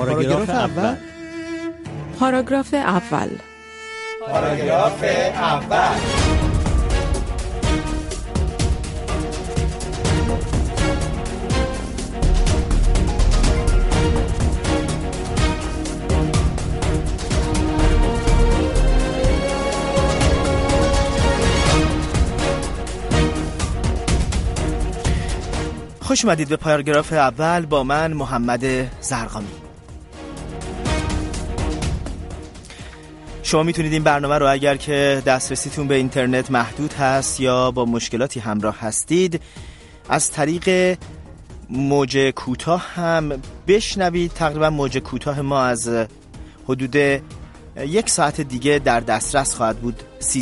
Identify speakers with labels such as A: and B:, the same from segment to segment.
A: پاراگراف اول.
B: پاراگراف اول.
C: پاراگراف اول.
D: خوش اومدید به پاراگراف اول با من محمد زرقامی. شما میتونید این برنامه رو اگر که دسترسیتون به اینترنت محدود هست یا با مشکلاتی همراه هستید از طریق موج کوتاه هم بشنوید. تقریبا موج کوتاه ما از حدود 1 ساعت دیگه در دسترس خواهد بود.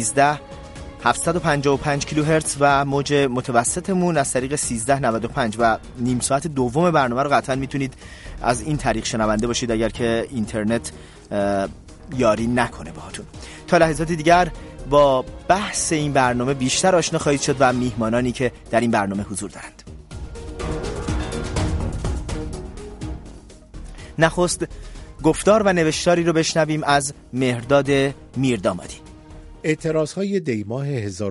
D: 13755 کیلوهرتز و موج متوسطمون از طریق 1395 و نیم ساعت دوم برنامه رو قطعا میتونید از این طریق شنونده باشید اگر که اینترنت یاری نکنه باهاتون. تا لحظات دیگر با بحث این برنامه بیشتر آشنا خواهید شد و میهمانانی که در این برنامه حضور دارند. نخست گفتار و نوشتاری رو بشنویم از مهرداد میردامادی.
E: اعتراضهای دیماه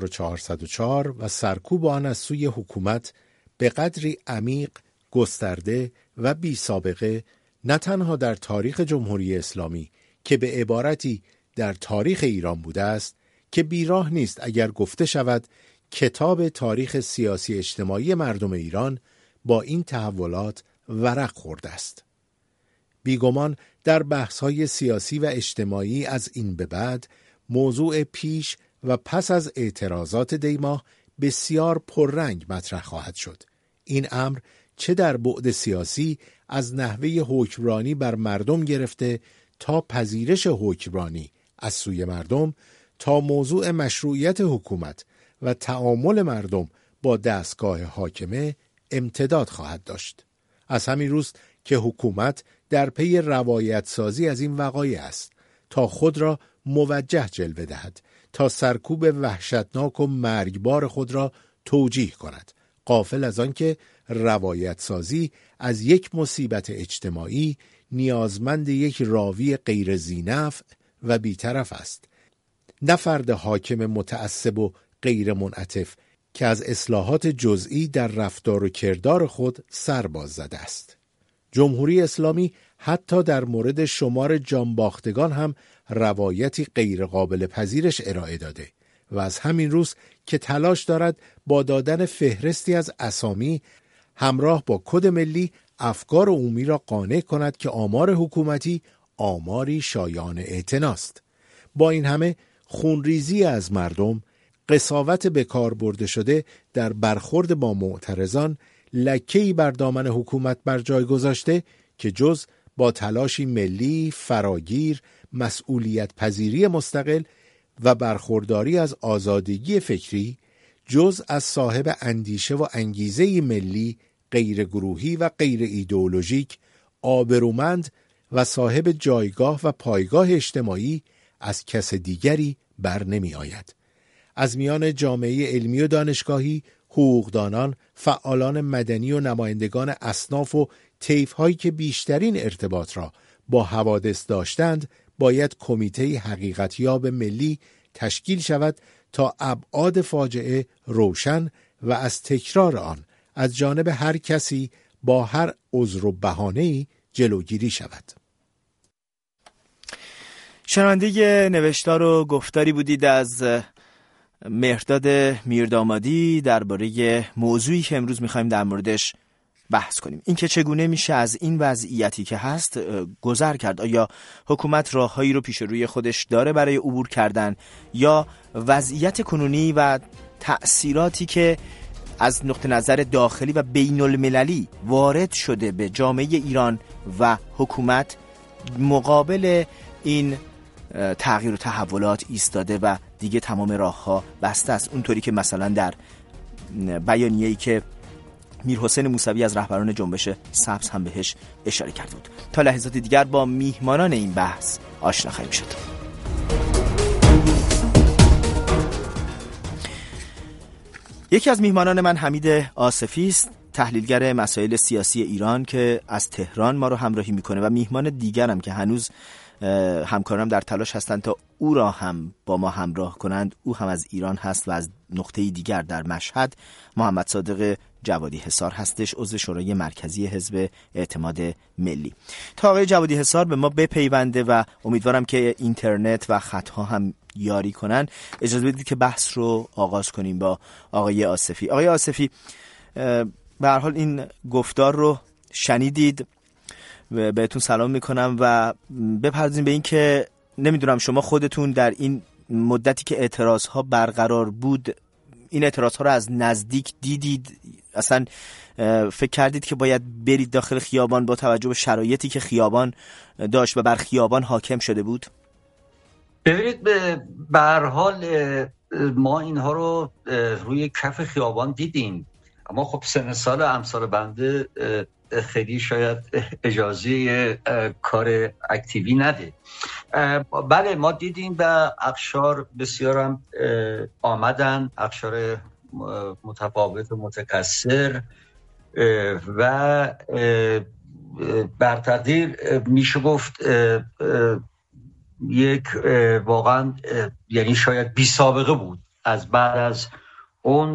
E: 1404 و سرکوب آن از سوی حکومت به قدری عمیق، گسترده و بی سابقه نه تنها در تاریخ جمهوری اسلامی که به عبارتی در تاریخ ایران بوده است که بیراه نیست اگر گفته شود کتاب تاریخ سیاسی اجتماعی مردم ایران با این تحولات ورق خورده است. بیگمان در بحث‌های سیاسی و اجتماعی از این به بعد موضوع پیش و پس از اعتراضات دیماه بسیار پررنگ مطرح خواهد شد. این امر چه در بعد سیاسی از نحوه حکمرانی بر مردم گرفته تا پذیرش حکمرانی از سوی مردم تا موضوع مشروعیت حکومت و تعامل مردم با دستگاه حاکمه امتداد خواهد داشت. از همین روز که حکومت در پی روایت سازی از این وقایع است تا خود را موجه جلوه دهد، تا سرکوب وحشتناک و مرگبار خود را توجیه کند، غافل از آن که روایت سازی از یک مصیبت اجتماعی نیازمند یک راوی غیر ذینفع و بی‌طرف است، نه فرد حاکم متعصب و غیر منعطف که از اصلاحات جزئی در رفتار و کردار خود سر باز زده است. جمهوری اسلامی حتی در مورد شمار جانباختگان هم روایتی غیر قابل پذیرش ارائه داده و از همین روز که تلاش دارد با دادن فهرستی از اسامی همراه با کد ملی افکار عمومی را قانع کند که آمار حکومتی آماری شایان اعتناست. با این همه خونریزی از مردم، قساوت به کار برده شده در برخورد با معترضان لکه‌ای بر دامن حکومت بر جای گذاشته که جز با تلاشی ملی، فراگیر، مسئولیت پذیری مستقل و برخورداری از آزادگی فکری، جز از صاحب اندیشه و انگیزه ملی، غیر گروهی و غیر ایدئولوژیک، آبرومند و صاحب جایگاه و پایگاه اجتماعی از کس دیگری بر نمی آید. از میان جامعه علمی و دانشگاهی، حقوقدانان، فعالان مدنی و نمایندگان اصناف و طیف‌هایی که بیشترین ارتباط را با حوادث داشتند، باید کمیته حقیقتیاب ملی تشکیل شود تا ابعاد فاجعه روشن و از تکرار آن از جانب هر کسی با هر عذر و بهانه‌ای جلوگیری شود.
D: شنونده نوشتار و گفتاری بودید از مهرداد میردامادی درباره موضوعی که امروز می‌خوایم در موردش بحث کنیم. این که چگونه میشه از این وضعیتی که هست گذر کرد. آیا حکومت راههایی رو پیش روی خودش داره برای عبور کردن یا وضعیت کنونی و تأثیراتی که از نقطه نظر داخلی و بین المللی وارد شده به جامعه ایران و حکومت مقابل این تغییر و تحولات ایستاده و دیگه تمام راه‌ها بسته است، اونطوری که مثلا در بیانیه‌ای که میرحسین موسوی از رهبران جنبش سبز هم بهش اشاره کرده بود. تا لحظات دیگر با میهمانان این بحث آشنا خواهیم شد. یکی از میهمانان من حمید آصفی است. تحلیلگر مسائل سیاسی ایران که از تهران ما رو همراهی میکنه و میهمان دیگرم که هنوز همکارم در تلاش هستند تا او را هم با ما همراه کنند. او هم از ایران هست و از نقطه دیگر در مشهد. محمد صادق جوادی حصار هستش، عضو شورای مرکزی حزب اعتماد ملی. تا آقای جوادی حصار به ما بپیونده و امیدوارم که اینترنت و خطها هم یاری کنن، اجازه بدید که بحث رو آغاز کنیم با آقای آصفی. آقای آصفی، به هر حال این گفتار رو شنیدید، بهتون سلام میکنم و بپردازیم به این که نمیدونم شما خودتون در این مدتی که اعتراض ها برقرار بود این اعتراض ها رو از نزدیک دیدید؟ اصلا فکر کردید که باید برید داخل خیابان با توجه به شرایطی که خیابان داشت و بر خیابان حاکم شده بود؟
A: ببینید، به هر حال ما اینها رو روی کف خیابان دیدیم، اما خب سن سال امثال بنده خیلی شاید اجازه کار اکتیوی نده. بله ما دیدیم و اقشار بسیارم آمدن، اقشار متفاوت و متکثر و بر تقدیر میشه گفت یک واقعا یعنی شاید بی سابقه بود از بعد از اون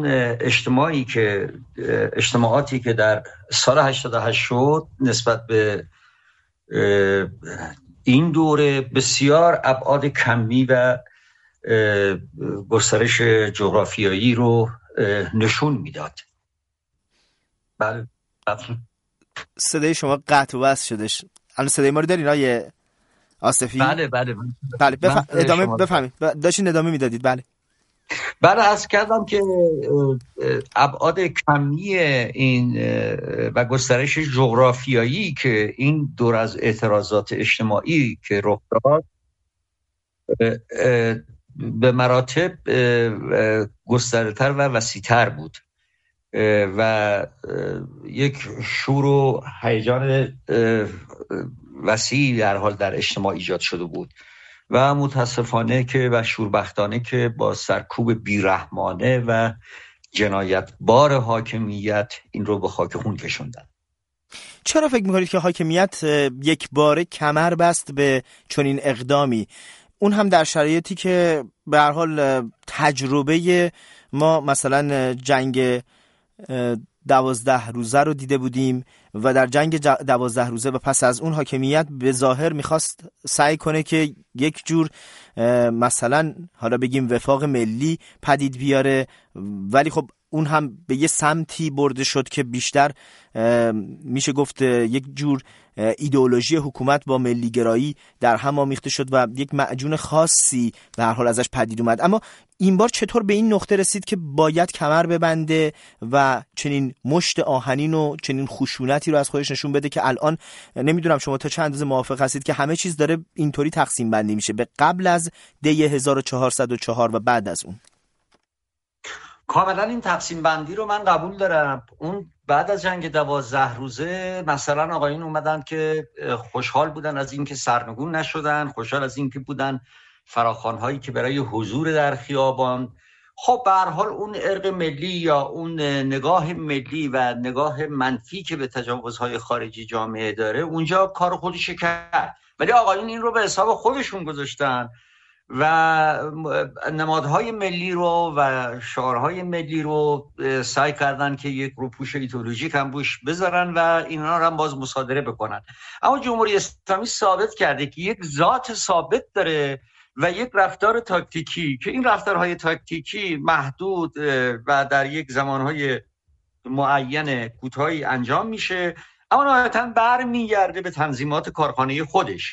A: اجتماعاتی که در سال 88 شد نسبت به این دوره بسیار ابعاد کمی و گسترش جغرافیایی رو نشون میداد. بله
D: صدای شما قطع و وصل شدش. الان صدای ما رو دارین آقای آصفی؟
A: بله
D: ادامه بفهمید. داشتین ادامه میدادید.
A: بله عرض کردم که ابعاد کمی این و گسترش جغرافیایی که این دور از اعتراضات اجتماعی که رخ داد به مراتب گسترده‌تر و وسیع‌تر بود و یک شور و هیجان وسیعی در حال در اجتماع ایجاد شده بود و متاسفانه که و شوربختانه که با سرکوب بیرحمانه و جنایتبار حاکمیت این رو به خاک خون کشوندن.
D: چرا فکر میکنید که حاکمیت یک باره کمر بست به چنین اقدامی؟ اون هم در شرایطی که به هر حال تجربه ما مثلا جنگ 12 روزه رو دیده بودیم و در جنگ 12 روزه و پس از اون حاکمیت به ظاهر میخواست سعی کنه که یک جور مثلا حالا بگیم وفاق ملی پدید بیاره، ولی خب اون هم به یه سمتی برده شد که بیشتر میشه گفت یک جور ایدئولوژی حکومت با ملیگرایی در هم آمیخته شد و یک معجون خاصی به هر حال ازش پدید اومد. اما این بار چطور به این نقطه رسید که باید کمر ببنده و چنین مشت آهنین و چنین خشونتی رو از خودش نشون بده که الان نمیدونم شما تا چه اندازه موافق هستید که همه چیز داره اینطوری تقسیم بندی میشه به قبل از دی 1404 و بعد از اون؟
A: کاملا این تقسیم بندی رو من قبول دارم. اون بعد از جنگ 12 روزه مثلا آقایون اومدن که خوشحال بودن از اینکه سرنگون نشدن، خوشحال از اینکه بودن فراخوان‌هایی که برای حضور در خیابان. خب به هر حال اون ارق ملی یا اون نگاه ملی و نگاه منفی که به تجاوزهای خارجی جامعه داره اونجا کار خودش کرد، ولی آقایون این رو به حساب خودشون گذاشتن و نمادهای ملی رو و شعارهای ملی رو سعی کردن که یک روپوش ایدئولوژیک هم روش بذارن و اینا رو هم باز مصادره بکنن. اما جمهوری اسلامی ثابت کرده که یک ذات ثابت داره و یک رفتار تاکتیکی که این رفتارهای تاکتیکی محدود و در یک زمانهای معین کوتاهی انجام میشه، اما نهایتاً برمیگرده به تنظیمات کارخانه خودش.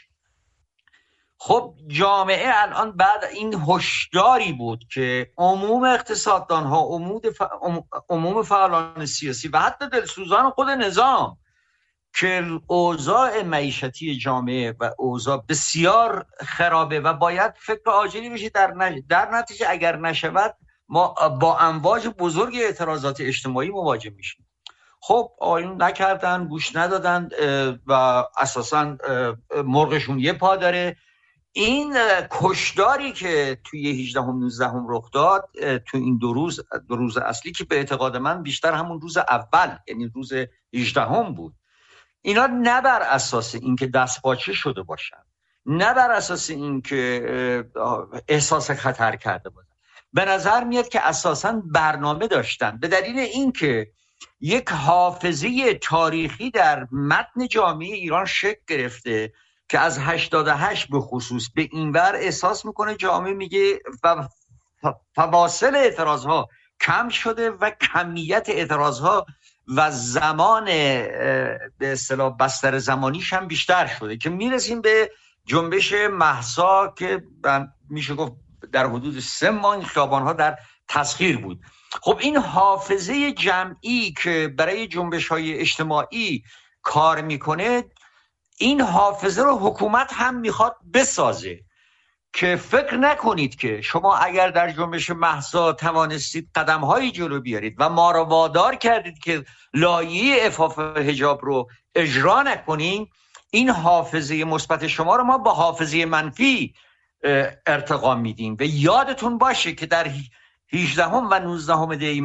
A: خب جامعه الان بعد این هشداری بود که عموم اقتصاددانها، عموم فعالان سیاسی و حتی دلسوزان خود نظام که اوضاع معیشتی جامعه و اوضاع بسیار خرابه و باید فکر عاجلی بشه در نتیجه اگر نشود ما با امواج بزرگ اعتراضات اجتماعی مواجه میشیم. خب آیون نکردن، گوش ندادن و اساساً مرغشون یه پا داره این کشداری که توی 18 و 19 رخ داد تو این دو روز اصلی که به اعتقاد من بیشتر همون روز اول یعنی روز 18 بود، اینا نه بر اساس اینکه دستپاچه شده باشن، نه بر اساس اینکه احساس خطر کرده باشن، به نظر میاد که اساساً برنامه داشتن، به دلیل اینکه یک حافظه تاریخی در متن جامعه ایران شکل گرفته که از 88 به خصوص به اینور احساس میکنه جامعه میگه فواصل اعتراضها کم شده و کمیت اعتراضها و زمان به اصطلاح بستر زمانیش هم بیشتر شده که میرسیم به جنبش مهسا که میشه گفت در حدود 3 ماه خیابانها در تسخیر بود. خب این حافظه جمعی که برای جنبش‌های اجتماعی کار میکنه، این حافظه رو حکومت هم میخواد بسازه که فکر نکنید که شما اگر در جنبش مهسا توانستید قدم‌های جلو بیارید و ما را وادار کردید که لایحه عفاف حجاب رو اجرا نکنین، این حافظه مثبت شما رو ما با حافظه منفی ارتقا میدیم. و یادتون باشه که در 18 و 19 دی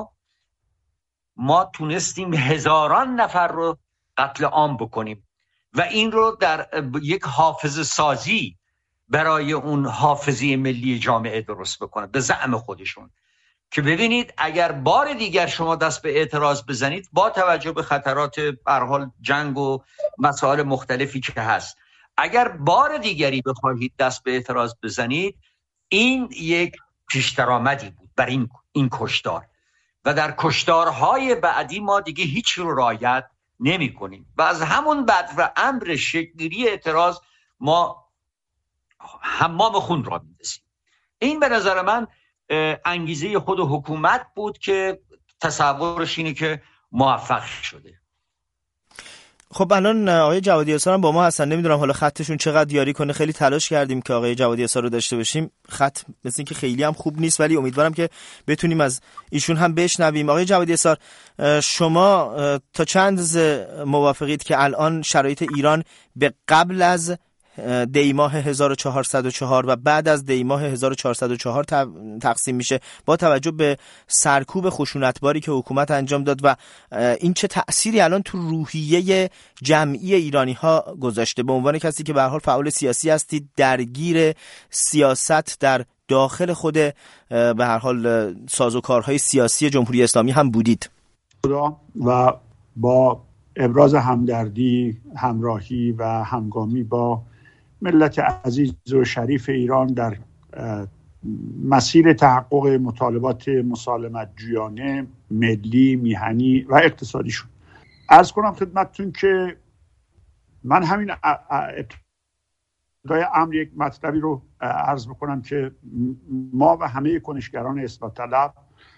A: ما تونستیم هزاران نفر رو قتل عام بکنیم و این رو در یک حافظه سازی برای اون حافظه ملی جامعه درست بکنه به زعم خودشون، که ببینید اگر بار دیگر شما دست به اعتراض بزنید با توجه به خطرات به هر حال جنگ و مسائل مختلفی که هست، اگر بار دیگری بخواهید دست به اعتراض بزنید، این یک پیش‌درآمدی بود برای این کشتار و در کشتارهای بعدی ما دیگه هیچ رو رعایت نمی کنیم و از همون بعد و امر شکل‌گیری اعتراض ما حمام خون را می‌دسیم. این به نظر من انگیزه خود حکومت بود که تصورش اینه که موفق شده.
D: خب الان آقای جوادی یسار هم با ما هستن، نمیدونم حالا خطشون چقدر یاری کنه. خیلی تلاش کردیم که آقای جوادی یسار رو داشته باشیم، خط مثل اینکه خیلی هم خوب نیست، ولی امیدوارم که بتونیم از ایشون هم بشنویم. آقای جوادی یسار، شما تا چند موافقید که الان شرایط ایران به قبل از دی ماه 1404 و بعد از دی ماه 1404 تقسیم میشه با توجه به سرکوب خشونتباری که حکومت انجام داد و این چه تأثیری الان تو روحیه جمعی ایرانی ها گذاشته؟ به عنوان کسی که به هر حال فعال سیاسی هستید، درگیر سیاست در داخل خود به هر حال سازوکارهای سیاسی جمهوری اسلامی هم بودید
F: و با ابراز همدردی، همراهی و همگامی با ملت عزیز و شریف ایران در مسیر تحقق مطالبات مسالمت جویانه، ملی، میهنی و اقتصادی شد. عرض کنم خدمتتون که من همین ابتدای امر یک مطلبی رو عرض بکنم که ما و همه کنشگران اصلاح طلب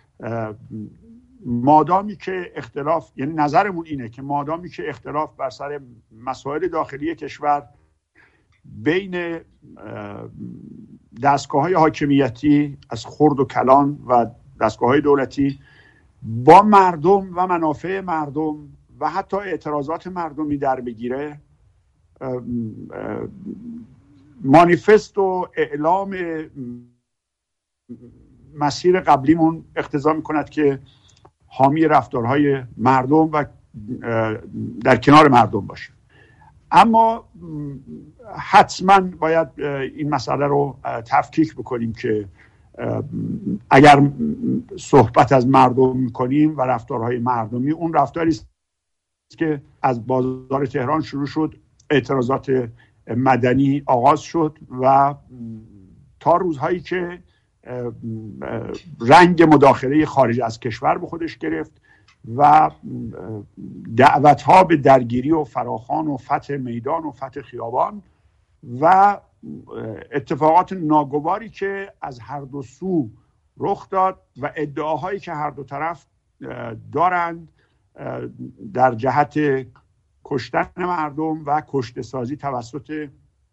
F: مادامی که اختلاف، یعنی نظرمون اینه که مادامی که اختلاف بر سر مسائل داخلی کشور بین دستگاه‌های حاکمیتی از خرد و کلان و دستگاه‌های دولتی با مردم و منافع مردم و حتی اعتراضات مردمی در بگیره، مانیفست و اعلام مسیر قبلیمون اقتضا می‌کند که حامی رفتارهای مردم و در کنار مردم باشه. اما حتما باید این مسئله رو تفکیک بکنیم که اگر صحبت از مردم میکنیم و رفتارهای مردمی، اون رفتاری است که از بازار تهران شروع شد، اعتراضات مدنی آغاز شد و تا روزهایی که رنگ مداخله خارج از کشور به خودش گرفت و دعوت‌ها به درگیری و فراخوان و فتح میدان و فتح خیابان و اتفاقات ناگواری که از هر دو سو رخ داد و ادعاهایی که هر دو طرف دارند در جهت کشتن مردم و کشته سازی توسط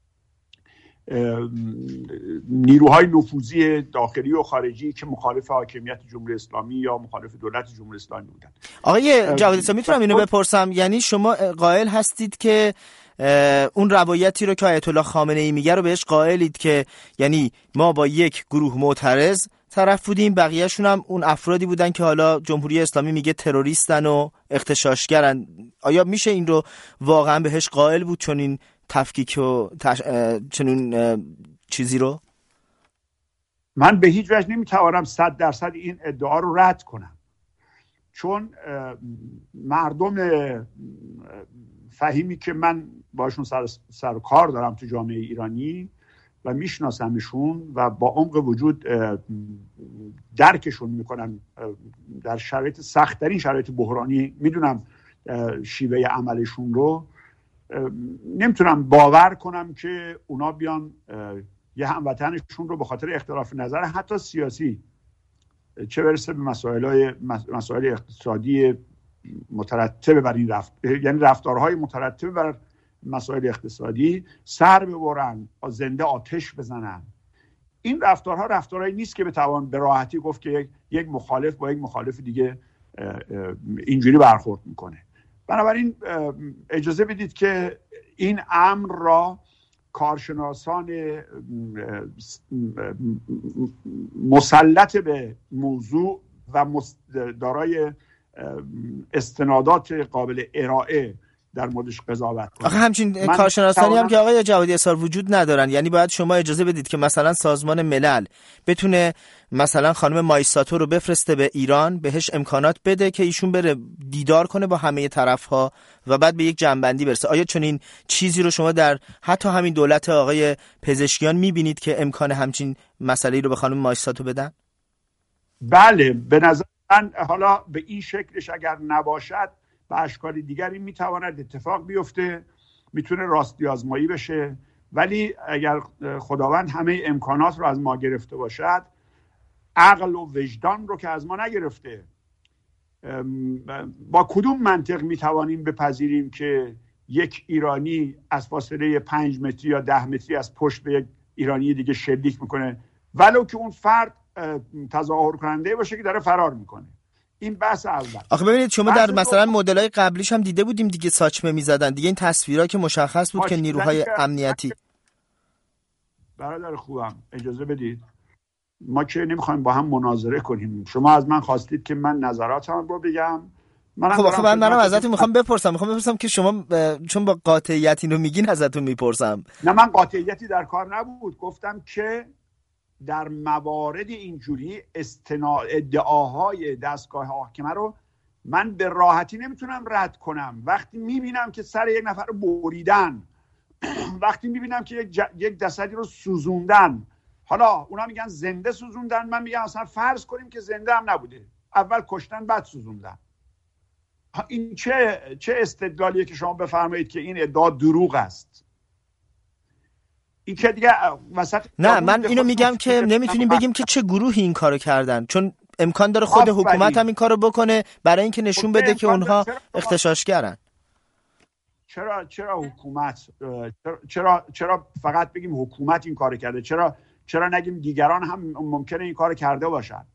F: نیروهای نفوذی داخلی و خارجی که مخالف حاکمیت جمهوری اسلامی یا مخالف دولت جمهوری اسلامی بودند.
D: آقای جوادی یسار، میتونم اینو بپرسم، یعنی شما قائل هستید که اون روایتی رو که آیت الله خامنه‌ای میگه رو بهش قائلید که یعنی ما با یک گروه معترض طرف بودیم، بقیه‌شون هم اون افرادی بودن که حالا جمهوری اسلامی میگه تروریستن و اغتشاشگرن؟ آیا میشه این رو واقعا بهش قائل بود چون این تفکیک و چنین چیزی رو؟
F: من به هیچ وجه نمیتوانم 100% این ادعا رو رد کنم، چون مردم فهیمی که من باشون سر و کار دارم تو جامعه ایرانی و میشناسمشون و با عمق وجود درکشون میکنم در شرایط سخت، در این شرایط بحرانی میدونم شیوه عملشون رو، نمیتونم باور کنم که اونا بیان یه هموطنشون رو به خاطر اختلاف نظر حتی سیاسی، چه برسه به مسائل اقتصادی مترتب بر این یعنی رفتارهای مترتب بر مسائل اقتصادی، سر ببرن، زنده آتش بزنن. این رفتارهایی نیست که بتوان به راحتی گفت که یک مخالف با یک مخالف دیگه اینجوری برخورد میکنه. بنابراین اجازه بدید که این امر را کارشناسان مسلط به موضوع و دارای استنادات قابل ارائه در موردش قضاوت کنند.
D: آخه همچین کارشناسانی هم که آقای جوادی اصار وجود ندارن، یعنی باید شما اجازه بدید که مثلا سازمان ملل بتونه مثلا خانم مایساتو رو بفرسته به ایران، بهش امکانات بده که ایشون بره دیدار کنه با همه طرف‌ها و بعد به یک جنبندی برسه. آیا چنین چیزی رو شما در حتی همین دولت آقای پزشکیان می‌بینید که امکان همچین مسئله‌ای رو به خانم مایساتو بدن؟
F: بله، به نظر من حالا به این شکلش اگر نباشد به اشکال دیگری میتواند اتفاق بیفته، میتونه راستی آزمایی بشه، ولی اگر خداوند همه امکانات رو از ما گرفته باشد، عقل و وجدان رو که از ما نگرفته، با کدوم منطق میتوانیم بپذیریم که یک ایرانی از فاصله 5 متری یا 10 متری از پشت به یک ایرانی دیگه شلیک میکنه، ولو که اون فرد تظاهر کننده باشه که داره فرار میکنه؟ این بحث اول.
D: آخه ببینید شما در مثلا مدل‌های قبلیش هم دیده بودیم دیگه، ساچمه می‌زدن دیگه، این تصویرها که مشخص بود که نیروهای امنیتی.
F: برادر خوبم اجازه بدید، ما که نمی‌خوایم با هم مناظره کنیم، شما از من خواستید که من نظراتم رو بگم.
D: خب منم ازتون میخوام بپرسم که شما چون با قاطعیت اینو میگین ازتون میپرسم.
F: نه، من قاطعیتی در کار نبود، گفتم که در موارد اینجوری ادعاهای دستگاه حاکمه رو من به راحتی نمیتونم رد کنم. وقتی میبینم که سر یک نفر رو بریدن، وقتی میبینم که یک جسدی رو سوزوندن، حالا اونا میگن زنده سوزوندن، من میگم اصلا فرض کنیم که زنده هم نبوده، اول کشتن بعد سوزوندن. این چه استدلالیه که شما بفرمایید که این ادعا دروغ است؟ این که دیگه وسط.
D: نه، من اینو میگم که نمیتونیم بگیم که چه گروهی این کارو کردن، چون امکان داره خود حکومت هم این کارو بکنه برای اینکه نشون بده که اونها اغتشاشگرن.
F: چرا حکومت؟ چرا فقط بگیم حکومت این کارو کرده؟ چرا نگیم دیگران هم ممکنه این کارو کرده باشن؟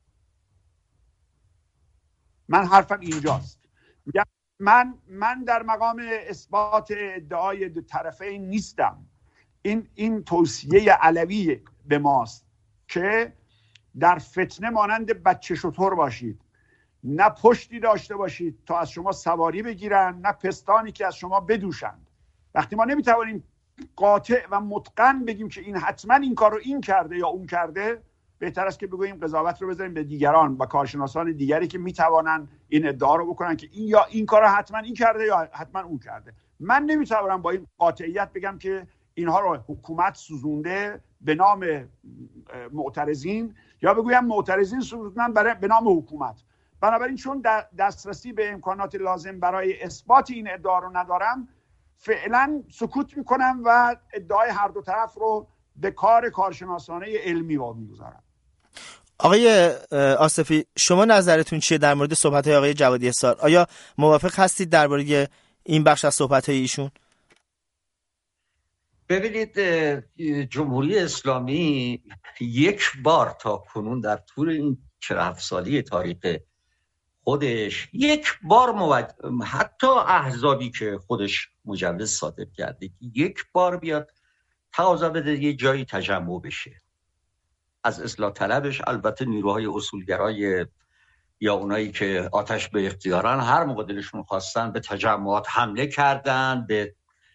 F: من حرفم اینجاست. میگم من در مقام اثبات ادعای طرفین نیستم. این توصیه علوی به ماست که در فتنه مانند بچه شتر باشید، نه پشتی داشته باشید تا از شما سواری بگیرن، نه پستانی که از شما بدوشند. وقتی ما نمیتوانیم قاطع و متقن بگیم که این حتما این کار رو این کرده یا اون کرده، بهتر است که بگوییم قضاوت رو بذاریم به دیگران و کارشناسان دیگری که میتوانن این ادعا رو بکنن که این یا این کار رو حتما این کرده یا حتما اون کرده. من نمیتوانم با این قاطعیت بگم که اینها رو حکومت سوزونده به نام معترضین، یا بگویم معترضین سوزوندن به نام حکومت. بنابراین چون دسترسی به امکانات لازم برای اثبات این ادعا رو ندارم، فعلا سکوت میکنم و ادعای هر دو طرف رو به کار کارشناسانه علمی وامیگذارم.
D: آقای آصفی، شما نظرتون چیه در مورد صحبت‌های آقای جوادی احصار؟ آیا موافق هستید درباره این بخش از صحبت‌های ایشون؟
A: ببینید، جمهوری اسلامی یک بار تا کنون در طول این 47 سالی تاریخ خودش یک بار حتی احزابی که خودش مجوز صادر کرده که یک بار بیاد تقاضا بده یه جایی تجمع بشه از اصلاح طلبش. البته نیروهای اصولگرای یا اونایی که آتش به اختیارن هر موقع دلشون خواستن به تجمعات حمله کردن، به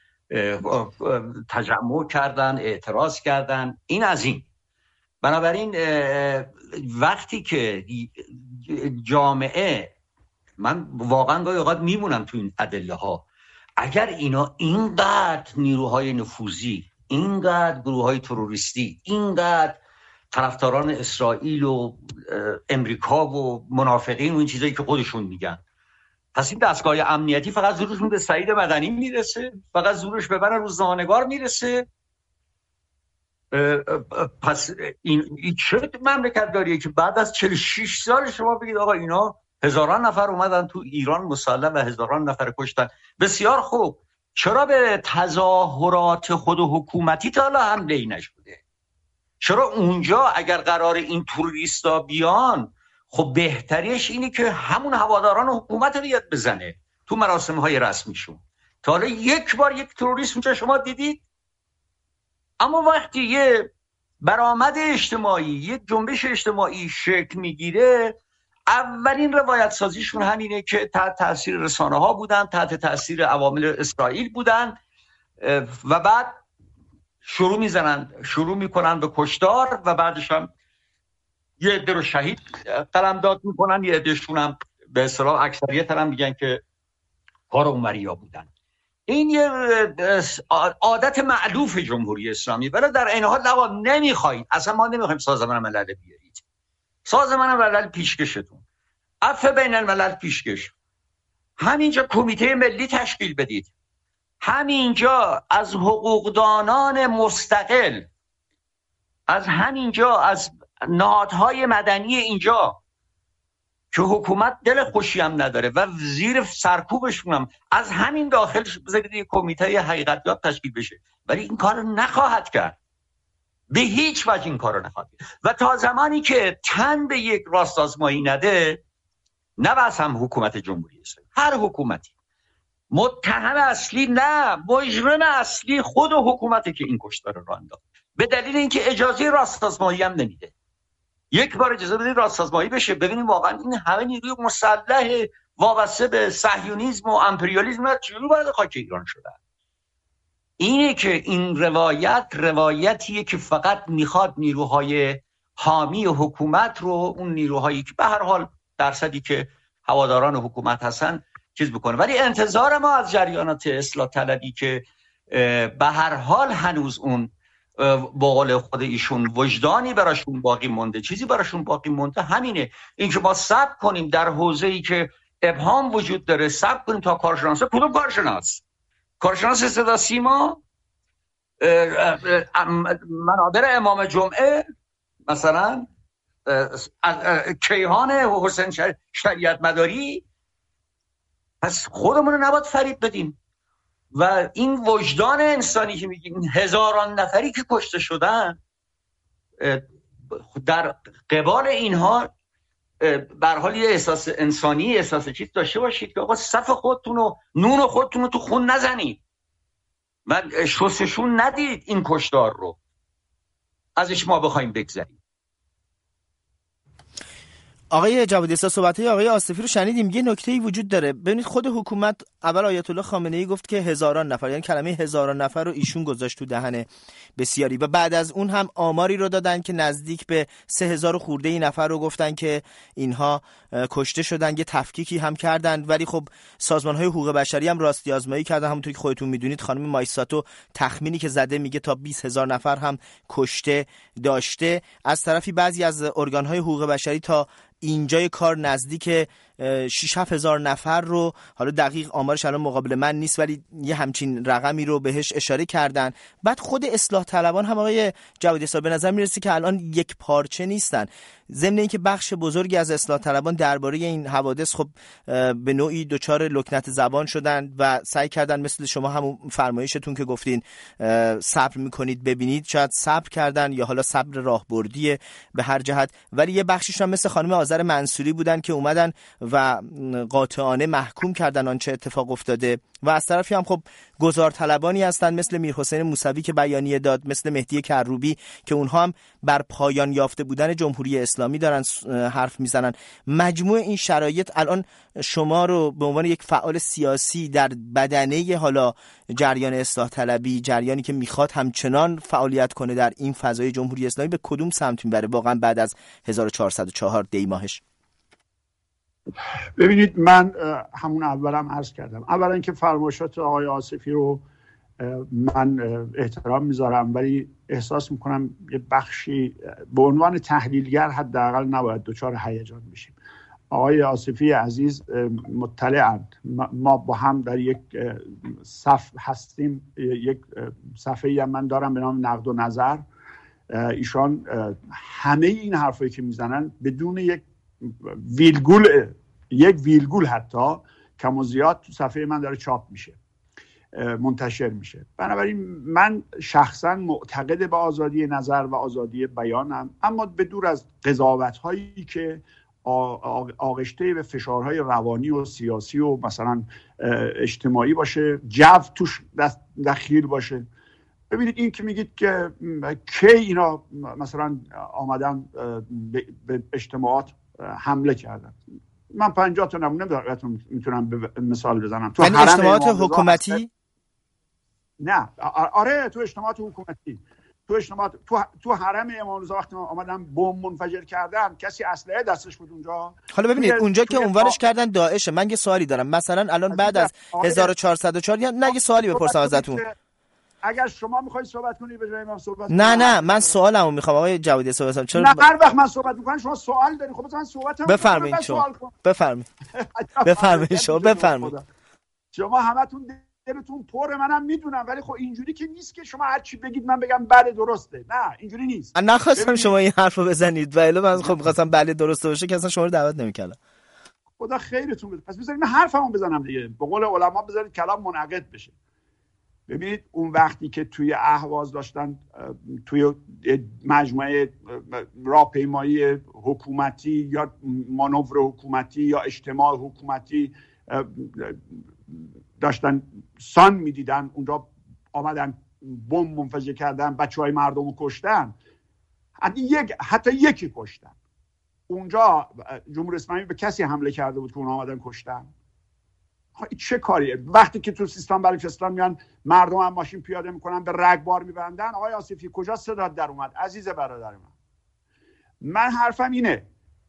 A: تجمع کردن، اعتراض کردن. این از این. بنابراین وقتی که جامعه، من واقعا گاهی اوقات میمونم تو این ادله ها، اگر اینا اینقدر نیروهای نفوذی، اینقدر گروههای تروریستی، اینقدر طرفداران اسرائیل و امریکا و منافقین و این چیزایی که خودشون میگن، پس این دستگاه امنیتی فقط زورشون به سعید مدنی میرسه؟ فقط زورش به من روزنامه‌نگار میرسه؟ پس این چه مملکت داریه که بعد از 46 سال شما بگید آقا اینا هزاران نفر اومدن تو ایران مسلح و هزاران نفر کشتن؟ بسیار خوب، چرا به تظاهرات خود حکومتی تا حالا حمله نشده؟ چرا اونجا اگر قرار این توریستا بیان، خب بهتریش اینه که همون هواداران حکومت رو یاد بزنه تو مراسم‌های رسمیشون. تا حالا یک بار یک تروریست اونجا شما دیدید؟ اما وقتی یه برآمد اجتماعی، یک جنبش اجتماعی شکل میگیره، اولین روایت سازیشون همینه که تحت تاثیر رسانه ها بودن، تحت تاثیر عوامل اسرائیل بودن و بعد شروع میکنن به کشتار و بعدش هم یه عده رو شهید قلمداد میکنن، یه عدهشون هم به اصطلاح اکثریت هم میگن که کار اونوریا بودن. این یه عادت مألوف جمهوری اسلامی، ولی در این حال نمیخواید، اصلا ما نمیخوایم سازمان ملل بیارید، سازمان ملل پیشکشتون، عفو بین الملل پیشکش، همینجا کمیته ملی تشکیل بدید، همینجا از حقوقدانان مستقل، از همینجا از نهادهای مدنی اینجا که حکومت دل خوشی هم نداره و زیر سرکوبشونم، از همین داخل بذارید یک کمیته حقیقتیاب تشکیل بشه. ولی این کار نخواهد کرد، به هیچ وجه این کار نخواهد کرد. و تا زمانی که تن به یک راست آزمایی نده، نه بس هم حکومت جمهوری اسلامی، هر حکومتی، متهم اصلی نه، مجرم اصلی خود حکومتی که این کشتار رو انداخت، به دلیل اینکه اجازه راست آزمایی هم نمیده. یک بار اجازه بدید راست آزمایی بشه، ببینیم واقعا این همه نیروی مسلح وابسته به صهیونیسم و امپریالیسم چجوری وارد خاک ایران شدن. اینه که این روایتیه که فقط میخواد نیروهای حامی حکومت رو، اون نیروهایی که به هر حال درصدی که هواداران حکومت هستن چیز بکنه. ولی انتظار ما از جریانات اصلاح طلبی که به هر حال هنوز اون با قول خود ایشون وجدانی براشون باقی مونده، چیزی براشون باقی مونده، همینه. این که ما صبر کنیم در حوزه‌ای که ابهام وجود داره، صبر کنیم تا کارشناسا، کدوم کارشناس صدا سیما، منابر امام جمعه مثلا، کیهان حسین شریعت مداری، پس خودمون رو نباید فریب بدیم. و این وجدان انسانی که میگیم، هزاران نفری که کشته شدن، در قبال اینها به هر حال یه احساس انسانی، احساس چیز داشته باشید که آقا صف خودتون و نون خودتون رو تو خون نزنید و شستشون ندید این کشتار رو، ازش ما بخوایم بگذریم.
D: آقای جوادی اسا، صحبت‌های آقای آصفی رو شنیدیم. یه نکته‌ای وجود داره. ببینید خود حکومت اول آیت الله خامنه‌ای گفت که هزاران نفر، یعنی کلمه هزاران نفر رو ایشون گذاشت تو دهن بسیاری، و بعد از اون هم آماری رو دادن که نزدیک به 3000 خورده نفر رو گفتن که اینها کشته شدن. یه تفکیکی هم کردن، ولی خب سازمان‌های حقوق بشری هم راستی آزمایی کردن. همونطور که خودتون میدونید خانم مایساتو تخمینی که زده میگه تا 20000 نفر هم کشته داشته. از طرفی بعضی از ارگان‌های حقوق بشری تا اینجای کار نزدیک 6-7 هزار نفر رو، حالا دقیق آمارش الان مقابل من نیست، ولی یه همچین رقمی رو بهش اشاره کردن. بعد خود اصلاح طلبان هم آقای جوادی اسا به نظر میرسه که الان یک پارچه نیستن، ضمن اینکه بخش بزرگی از اصلاح طلبان درباره این حوادث خب به نوعی دچار لکنت زبان شدن و سعی کردن مثل شما همون فرمایشتون که گفتین صبر میکنید ببینید، شاید صبر کردن یا حالا صبر راهبردیه به هر جهت. ولی یه بخشش هم مثل خانم آذر منصوری بودن که اومدن و قاطعانه محکوم کردن آنچه اتفاق افتاده و از طرفی هم خب گزارطلبانی هستند مثل میرحسین موسوی که بیانیه داد، مثل مهدی کروبی که اونها هم بر پایان یافته بودن جمهوری اسلامی دارن حرف میزنن. مجموع این شرایط الان شما رو به عنوان یک فعال سیاسی در بدنه حالا جریان اصلاح طلبی، جریانی که میخواد همچنان فعالیت کنه در این فضای جمهوری اسلامی، به کدوم سمت میبره واقعا بعد از 1404 دی ماهش؟
F: ببینید، من همون اولم عرض کردم، اولا که فرمایشات آقای آصفی رو من احترام میذارم، ولی احساس میکنم یه بخشی به عنوان تحلیلگر حداقل نباید دچار هیجان بشیم. آقای آصفی عزیز مطلعند، ما با هم در یک صف هستیم، یک صفحه‌ای هم من دارم به نام نقد و نظر. ایشان همه این حرفایی که میزنن بدون یک ویلگول حتی کم و زیاد تو صفحه من داره چاپ میشه، منتشر میشه. بنابراین من شخصا معتقد به آزادی نظر و آزادی بیانم، اما به دور از قضاوت هایی که آغشته به فشارهای روانی و سیاسی و مثلا اجتماعی باشه، جو توش دخیل باشه. ببینید، این که میگید که کی اینا مثلا آمدن به اجتماعات حمله کردن، من 50 تا نمونه میتونم مثال بزنم. تو
D: اجتماعات حکومتی؟
F: نه، آره، تو اجتماعات حکومتی، تو حرم امام رضا وقتی آمدن بمب منفجر کردن، کسی اسلحه دستش بود اونجا؟
D: حالا ببینید اونجا که عنوانش کردن داعشه. من یه سوالی دارم، مثلا الان بعد از 1404 نه یه سوالی بپرسم ازتون.
F: اگر شما میخواید صحبت کنید به جای من صحبت
D: نه من سوالمو میخوام آقای جوادی صحبت کنم.
F: چرا هر وقت من صحبت میکنم شما سوال دارید؟ خب من صحبتم
D: بفرمایید
F: شما همتون دلتون پر، منم میدونم، ولی خب اینجوری که نیست که شما هر چی بگید من بگم بله درسته. نه، اینجوری نیست.
D: نخواستم شما این حرفو بزنید، ولی من خب می‌خواستم بله درسته باشه که اصلا شما رو دعوت نمی‌کردم.
F: خدا خیرتون بده. پس بذارید من حرفمو بزنم دیگه. به قول علما بذارید کلام منعقد بشه. ببینید، اون وقتی که توی اهواز داشتن توی مجموعه راهپیمایی حکومتی یا مانور حکومتی یا اجتماع حکومتی داشتن سان میدیدن، اونجا آمدن بمب منفجر کردن، بچهای مردم رو کشتن، حتی یکی کشتن. اونجا جمهوری اسلامی به کسی حمله کرده بود که اون آمدن کشتن؟ چه کاریه؟ وقتی که تو سیستان بلوچستان میان مردم هم ماشین پیاده میکنن، به رگبار میبندن، آقای آصفی کجا صدات در اومد عزیز برادر من حرفم اینه،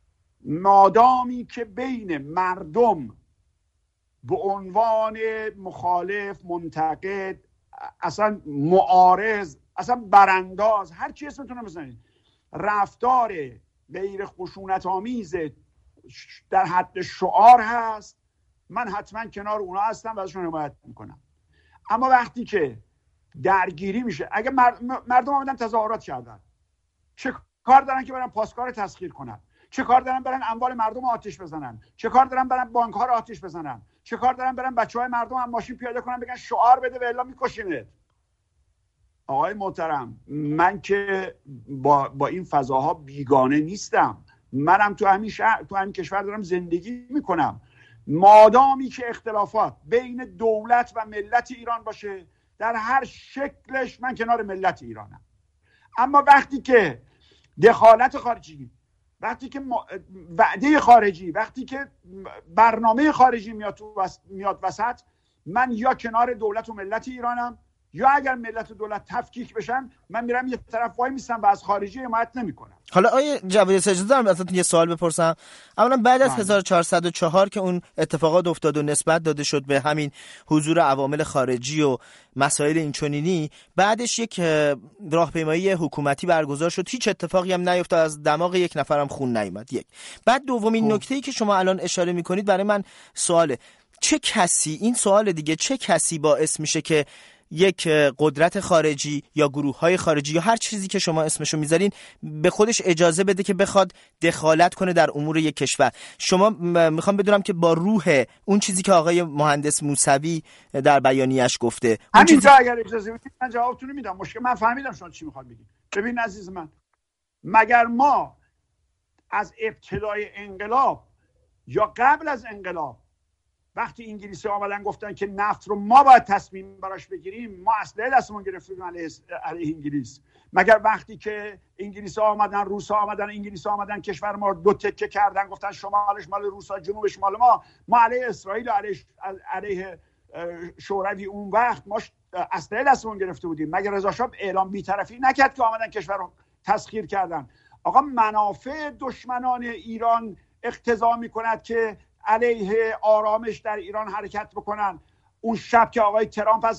F: مادامی که بین مردم به عنوان مخالف، منتقد، اصلا معارض، اصلا برانداز، هر چی اسمتون رو بزنید، رفتار غیر خشونت آمیز در حد شعار هست، من حتما کنار اونا هستم و ازشون حمایت میکنم. اما وقتی که درگیری میشه، اگه مردم آمدن تظاهرات کردن، چه کار دارن که برن پاسکار تسخیر کنن؟ چه کار دارن برن اموال مردم آتش بزنن؟ چه کار دارن برن بانک ها رو آتش بزنن؟ چه کار دارن برن بچهای مردم هم ماشین پیاده کنن بگن شعار بده و الا میکشینت؟ آقای محترم، من که با این فضاها بیگانه نیستم. منم تو همین کشور دارم زندگی میکنم. مادامی که اختلافات بین دولت و ملت ایران باشه، در هر شکلش من کنار ملت ایرانم. اما وقتی که دخالت خارجی، وقتی که وعده خارجی، وقتی که برنامه خارجی میاد وسط، من یا کنار دولت و ملت ایرانم، یا اگر ملت و دولت تفکیک بشن من میرم یه طرف وای میستم و از خارجی حمایت نمیکنم.
D: حالا آیه جوادی اجازه دارم ازتون یه سوال بپرسم. اولا بعد از 1404 که اون اتفاقات افتاد و نسبت داده شد به همین حضور عوامل خارجی و مسائل اینچنینی، بعدش یک راهپیمایی حکومتی برگزار شد، هیچ اتفاقی هم نیفتاد، از دماغ یک نفرم خون نیامد. یک بعد دومین نکته‌ای که شما الان اشاره میکنید برای من سواله، چه کسی باعث میشه که یک قدرت خارجی یا گروه‌های خارجی یا هر چیزی که شما اسمشو میذارین به خودش اجازه بده که بخواد دخالت کنه در امور یک کشور؟ شما میخوام بدونم که با روح اون چیزی که آقای مهندس موسوی در بیانیه‌اش گفته،
F: همینجا اگر اجازه بدید من جوابتون رو میدم. مشکل من فهمیدم شما چی میخواد بگید. ببین عزیز من، مگر ما از ابتدای انقلاب یا قبل از انقلاب وقتی انگلیسی آمدن گفتن که نفت رو ما باید تصمیم براش بگیریم، ما اسلحه دستمون گرفتیم علیه انگلیس؟ مگر وقتی که انگلیسی آمدن، روسا آمدن، انگلیسی آمدن کشور ما رو دو تکه کردن، گفتن شمالش مال روسا، جنوبش مال ما علیه اسرائیل و علیه شوروی اون وقت ما اسلحه دستمون گرفته بودیم؟ مگر رضا شاه اعلام بی‌طرفی نکرد که آمدن کشور رو تسخیر کردن؟ آقا منافع دشمنان ایران اقتضا می‌کند که علیه آرامش در ایران حرکت بکنن. اون شب که آقای ترامپ از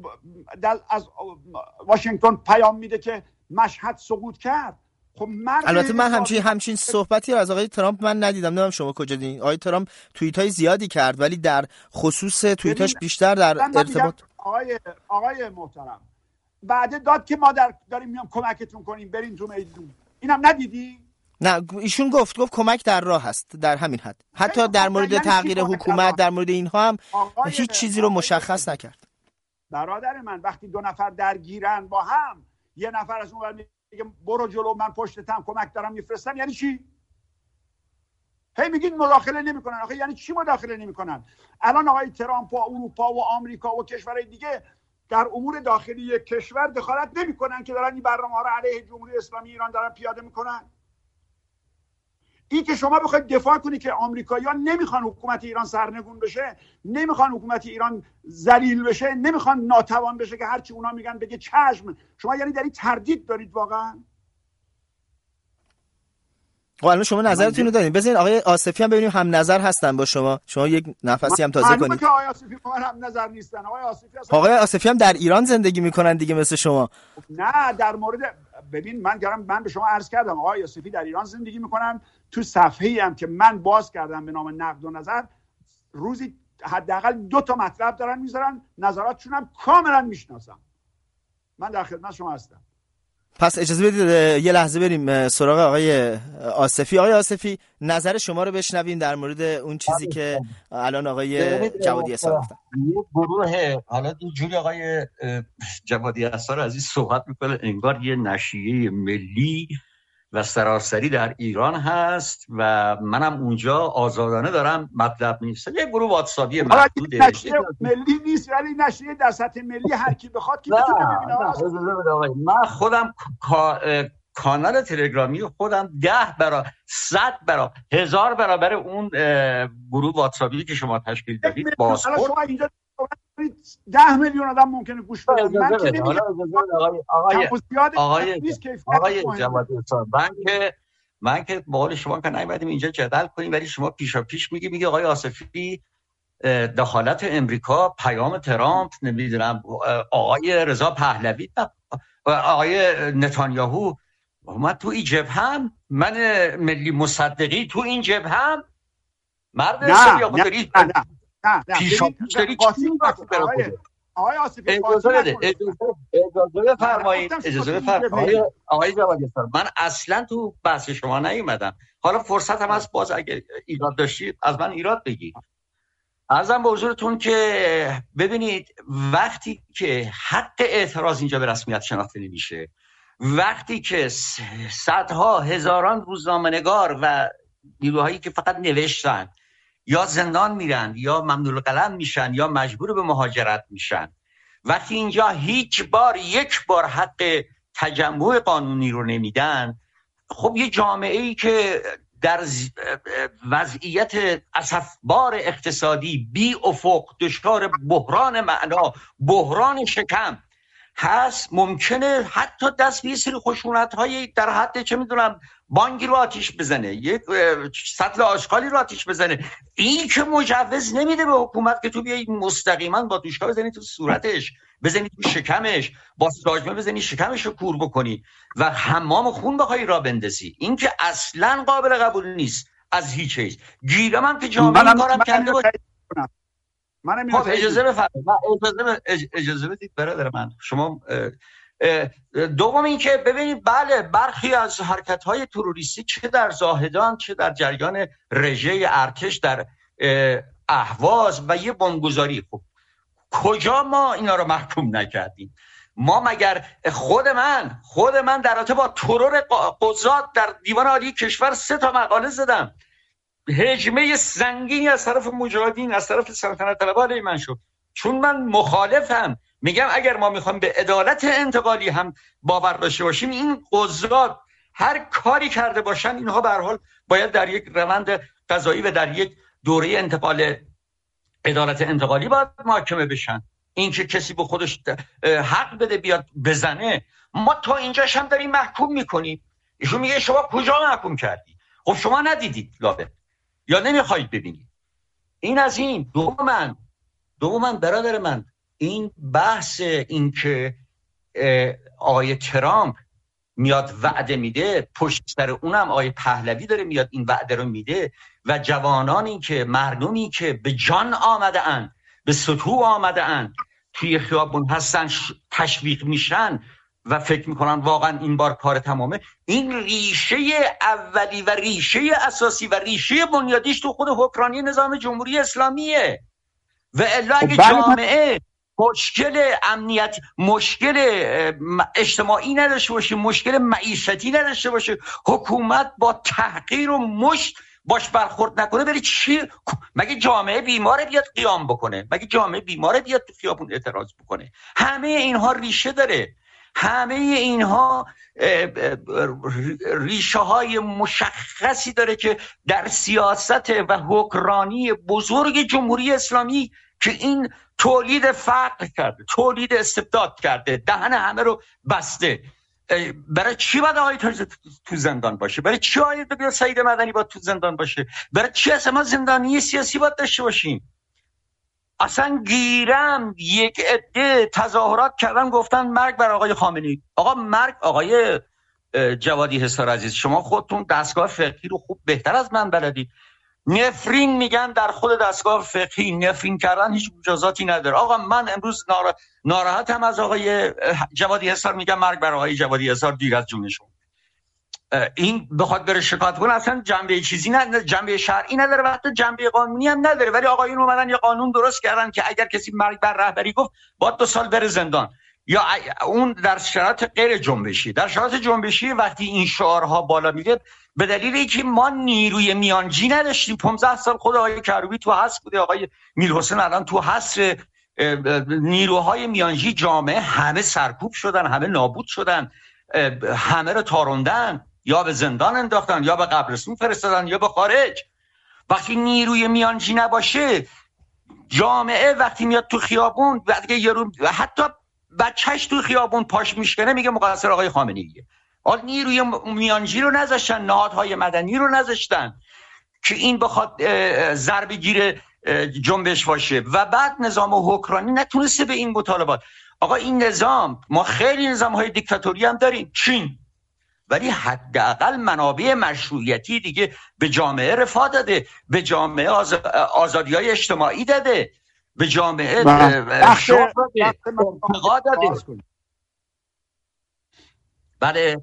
F: واشنگتن پیام میده که مشهد سقوط کرد، خب
D: البته من همچین صحبتی از آقای ترامپ من ندیدم، نمیدونم شما کجا دیدین. آقای ترامپ توییت‌های زیادی کرد ولی در خصوص توییتاش بیشتر در ارتباط
F: آقای محترم بعد داد که ما داریم میام کمکتون کنیم برین تو میدون، اینم ندیدی؟
D: نه، ایشون گفت کمک در راه هست، در همین حد. حتی در مورد تغییر حکومت، در مورد اینها هم هیچ چیزی رو مشخص نکرد.
F: برادر من وقتی دو نفر درگیرن با هم، یه نفر از اون میگه برو جلو من پشتتم کمک دارم میفرستم، یعنی چی؟ هی میگین مداخله نمیکنن. آخه یعنی چی مداخله نمیکنن؟ الان آقای ترامپ و اروپا و آمریکا و کشورهای دیگه در امور داخلی یک کشور دخالت نمیکنن که دارن این برنامه‌ها رو علیه جمهوری اسلامی ایران دارن پیاده میکنن. این که شما بخواید دفاع کنی که آمریکایی‌ها نمیخوان حکومت ایران سرنگون بشه، نمیخوان حکومت ایران ذلیل بشه، نمیخوان ناتوان بشه که هرچی اونا میگن بگه چشم، شما یعنی در این تردید دارید واقعا؟
D: الان شما نظرتون رو دادین، بذارین آقای آصفی هم ببینیم هم نظر هستن با شما یک نفسی هم تازه کنید.
F: که آقای آصفی با من هم نظر نیستن.
D: آقای آصفی هم در ایران زندگی میکنن دیگه مثل شما.
F: نه در مورد ببین من به شما عرض کردم آقای آصفی در ایران زندگی میکنن. تو صفحه‌ای هم که من باز کردم به نام نقد و نظر، روزی حداقل 2 تا مطلب دارن میذارن، نظراتشون هم کاملا میشناسم. من در خدمت شما هستم.
D: پس اجازه بدید یه لحظه بریم سراغ آقای آصفی. آقای آصفی نظر شما رو بشنویم در مورد اون چیزی که الان آقای جوادی اسار گفتن.
A: یه گروه حالا اینجوری آقای جوادی اسار عزیز صحبت میکنه انگار یه نشریه ملی و سراسری در ایران هست و منم اونجا آزادانه دارم مطلب می‌نویسم. یه گروه واتساپی محدوده،
F: نشریه ملی نیست ولی نشریه در سطح ملی هر کی بخواد که میتونه ببینه.
A: من خودم کانال تلگرامی خودم 10 برابر 100 برابر 1000 برابر اون گروه واتساپی که شما تشکیل دادید باز
F: شما اینجا 10 میلیون آدم ممکنه گوش بدن. من که نمیگم
A: آقای جوادی اسار، من که با قول شما که نمی‌بدیم اینجا جدل کنیم، ولی شما پیش میگی آقای آصفی دخالت امریکا، پیام ترامپ، نمیدونم آقای رضا پهلوی و آقای نتانیاهو من تو این جبهه، من ملی مصدقی تو این جبهه مرد سریاقو داری
F: نه آقای آصفی
A: اجازه بفرمایید آقای جوادی اسار، من اصلا تو بحث شما نیومدم. حالا فرصت هم از باز اگر ایراد داشتید از من ایراد بگید. عرضم به حضورتون که ببینید وقتی که حق اعتراض اینجا به رسمیت شناخته نمیشه، وقتی که صدها هزاران روزنامه‌نگار و نیروهایی که فقط نوشتن یا زندان میرن یا ممنوع القلم میشن یا مجبور به مهاجرت میشن، وقتی اینجا یک بار حق تجمع قانونی رو نمیدن، خب یه جامعه ای که در وضعیت اسفبار اقتصادی بی افق دچار بحران معنا، بحران شکم هست، ممکنه حتی دست به یه سری خشونت‌های در حد چه میدونم بانکی رو آتیش بزنه، یک سطل آشغالی رو آتیش بزنه. این که مجوز نمیده به حکومت که تو بیایی مستقیما با دوشکا بزنی تو صورتش، بزنی تو شکمش، با ساجمه بزنی شکمش رو کور بکنی و حمام خون بخوای را بندازی. این که اصلا قابل قبول نیست از هیچ چیز. گیرم هم که جامعه کارم کرده بود. خب اجازه بدید برادر من. شما دوم این که ببینید بله برخی از حرکت‌های تروریستی چه در زاهدان چه در جریان رژه ارتش در اهواز و یه بمبگذاری، خب کجا ما اینا رو محکوم نکردیم؟ ما مگر خود من در رابطه با ترور قضات در دیوان عالی کشور 3 تا مقاله زدم. هجمه سنگینی از طرف مجاهدین، از طرف سلطنت طلبان علیه من شد، چون من مخالفم. میگم اگر ما میخوایم به عدالت انتقالی هم باور داشته باشیم، این قضات هر کاری کرده باشن اینها به هر حال باید در یک روند قضایی و در یک دوره انتقال عدالت انتقالی باید محاکمه بشن. این که کسی به خودش حق بده بیاد بزنه، ما تا اینجاش هم داریم محکوم میکنیم. ایشون میگه شما کجا محکوم کردی؟ خب شما ندیدید لابد یا نمیخواید ببینید. این از این. دوماً برادر من، این بحث این که آقای ترامپ میاد وعده میده، پشت سر اونم آقای پهلوی داره میاد این وعده رو میده و جوانانی که مردمی که به جان آمده اند، به سطوح آمده اند، توی خیابون هستن، تشویق میشن و فکر میکنن واقعا این بار کار تمامه. این ریشه اولی و ریشه اساسی و ریشه بنیادیش تو خود حکمرانی نظام جمهوری اسلامیه. و الا اگه جامعه مشکل امنیت، مشکل اجتماعی نداشته باشه، مشکل معیشتی نداشته باشه، حکومت با تحقیر و مشت باش برخورد نکنه، بری چی؟ مگه جامعه بیماره بیاد قیام بکنه؟ مگه جامعه بیماره بیاد تو خیابون اعتراض بکنه؟ همه اینها ریشه داره. همه اینها ریشه های مشخصی داره که در سیاست و حکمرانی بزرگ جمهوری اسلامی که این تولید فقر کرده، تولید استبداد کرده، دهن همه رو بسته. برای چی باید آقای تو زندان باشه؟ برای چی آقای سعید مدنی باید تو زندان باشه؟ برای چی اصلا ما زندانی سیاسی باید داشته باشیم؟ اصلا گیرم یک عده تظاهرات کردن گفتن مرگ بر آقای خامنه‌ای. آقا مرگ آقای جوادی حصار عزیز، شما خودتون دستگاه فقهی رو خوب بهتر از من بلدید. نفرین میگن در خود دستگاه فقهی، نفرین کردن هیچ مجازاتی نداره. آقا من امروز ناراحتم از آقای جوادی حصار، میگم مرگ بر آقای جوادی حصار، دیر از جونشون. این بخواد بره شکایت کنه اصلا جنبه چیزی نداره، جنبه شرعی نداره و حتی جنبه قانونی هم نداره. ولی آقایون اومدن یه قانون درست کردن که اگر کسی مرگ بر رهبری گفت باید 2 سال بره زندان، یا اون در شرایط غیر جنبشی. در شرایط جنبشی وقتی این شعارها بالا میره به دلیل اینکه ما نیروی میانجی نداشتیم. 15 سال خود آقای کروبی تو حس بوده، آقای میرحسین الان تو حس، نیروهای میانجی جامعه همه سرکوب شدن، همه نابود شدن، همه رو تاروندن، یا به زندان انداختن، یا به قبرستون فرستادن، یا به خارج. وقتی نیروی میانجی نباشه، جامعه وقتی میاد تو خیابون، وقتی یارو حتی بچهش تو خیابون پاش میشکنه میگه مقصر آقای خامنه‌ایه. نیروی میانجی رو نذاشتن، نهادهای مدنی رو نذاشتن که این بخواد ضربه گیر جنبش باشه. و بعد نظام حکمرانی نتونسته به این مطالبات. آقا این نظام، ما خیلی نظام‌های دیکتاتوری هم داریم، چین، ولی حداقل منابع مشروعیتی دیگه به جامعه رفاه داده، به جامعه آزادی‌های اجتماعی داده، به جامعه شغل داده، ارتقا داده. بله.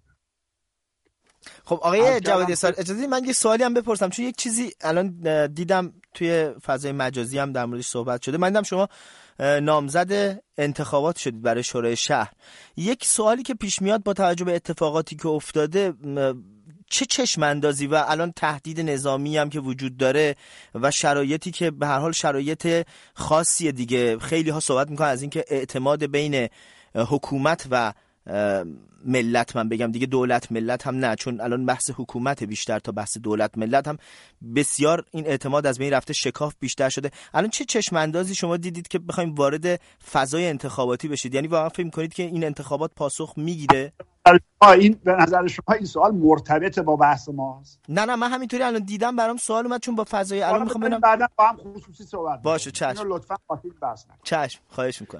D: خب آقای جوادی حصار، اجازه من یه سوالی هم بپرسم، چون یک چیزی الان دیدم توی فضای مجازی هم در موردش صحبت شده. من دیدم شما نامزد انتخابات شدید برای شورای شهر. یک سوالی که پیش میاد با توجه به اتفاقاتی که افتاده، چه چشم اندازی و الان تهدید نظامی هم که وجود داره و شرایطی که به هر حال شرایط خاصیه دیگه، خیلی ها صحبت میکنن از اینکه اعتماد بین حکومت و ملت، من بگم دیگه دولت ملت هم نه، چون الان بحث حکومت بیشتر تا بحث دولت ملت هم بسیار این اعتماد از بین رفته، شکاف بیشتر شده. الان چه چشم اندازی شما دیدید که بخوایم وارد فضای انتخاباتی بشید؟ یعنی واقعا فکر می‌کنید که این انتخابات پاسخ میگیره؟
F: این به نظر شما این سوال مرتبط با بحث ماست؟
D: نه من همینطوری الان دیدم برام سوال اومد، چون با فضای الان میخوام ببینم.
F: بعدا با هم خصوصی صحبت
D: باشه. چشم.
F: لطفاً قاطی بحث نکنید.
D: چشم، خواهش میکنم.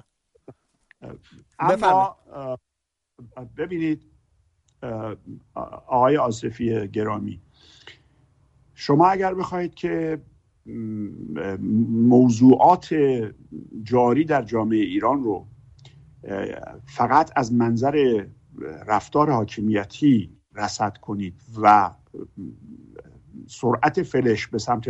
F: اما ببینید آقای آصفی گرامی، شما اگر بخواید که موضوعات جاری در جامعه ایران رو فقط از منظر رفتار حاکمیتی رصد کنید و سرعت فلش به سمت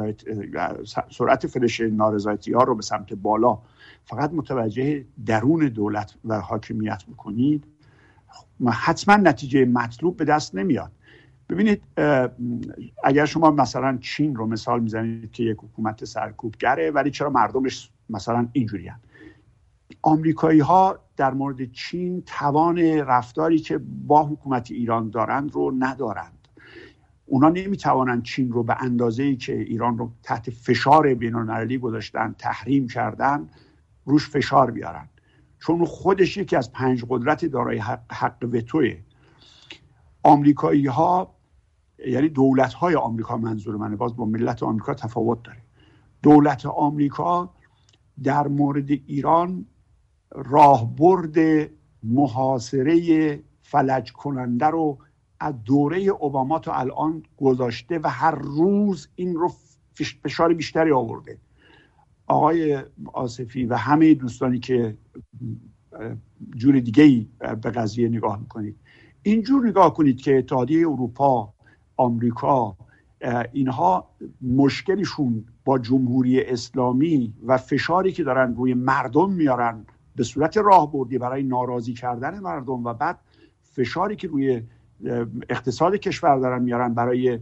F: نارضایتی ها رو به سمت بالا فقط متوجه درون دولت و حاکمیت بکنید، حتما نتیجه مطلوب به دست نمیاد. ببینید اگر شما مثلا چین رو مثال میزنید که یک حکومت سرکوبگره ولی چرا مردمش مثلا اینجوری هستند، آمریکایی ها در مورد چین توان رفتاری که با حکومت ایران دارند رو ندارند. اونا نمیتوانند چین رو به اندازه‌ای که ایران رو تحت فشار بین‌المللی گذاشتن، تحریم کردن، روش فشار بیارن، چون خودش یکی از 5 قدرت دارای حق وتوئه. آمریکایی ها، یعنی دولت های آمریکا، منظور منه، باز با ملت آمریکا تفاوت داره. دولت آمریکا در مورد ایران راهبرد محاصره فلج کننده رو از دوره اوباما تا الان گذاشته و هر روز این رو فشار بیشتری آورده. آقای آصفی و همه دوستانی که جور دیگه‌ای به قضیه نگاه میکنید، اینجور نگاه کنید که اتحادیه اروپا، آمریکا، اینها مشکلشون با جمهوری اسلامی و فشاری که دارن روی مردم میارن به صورت راهبردی برای ناراضی کردن مردم و بعد فشاری که روی اقتصاد کشور دارن میارن برای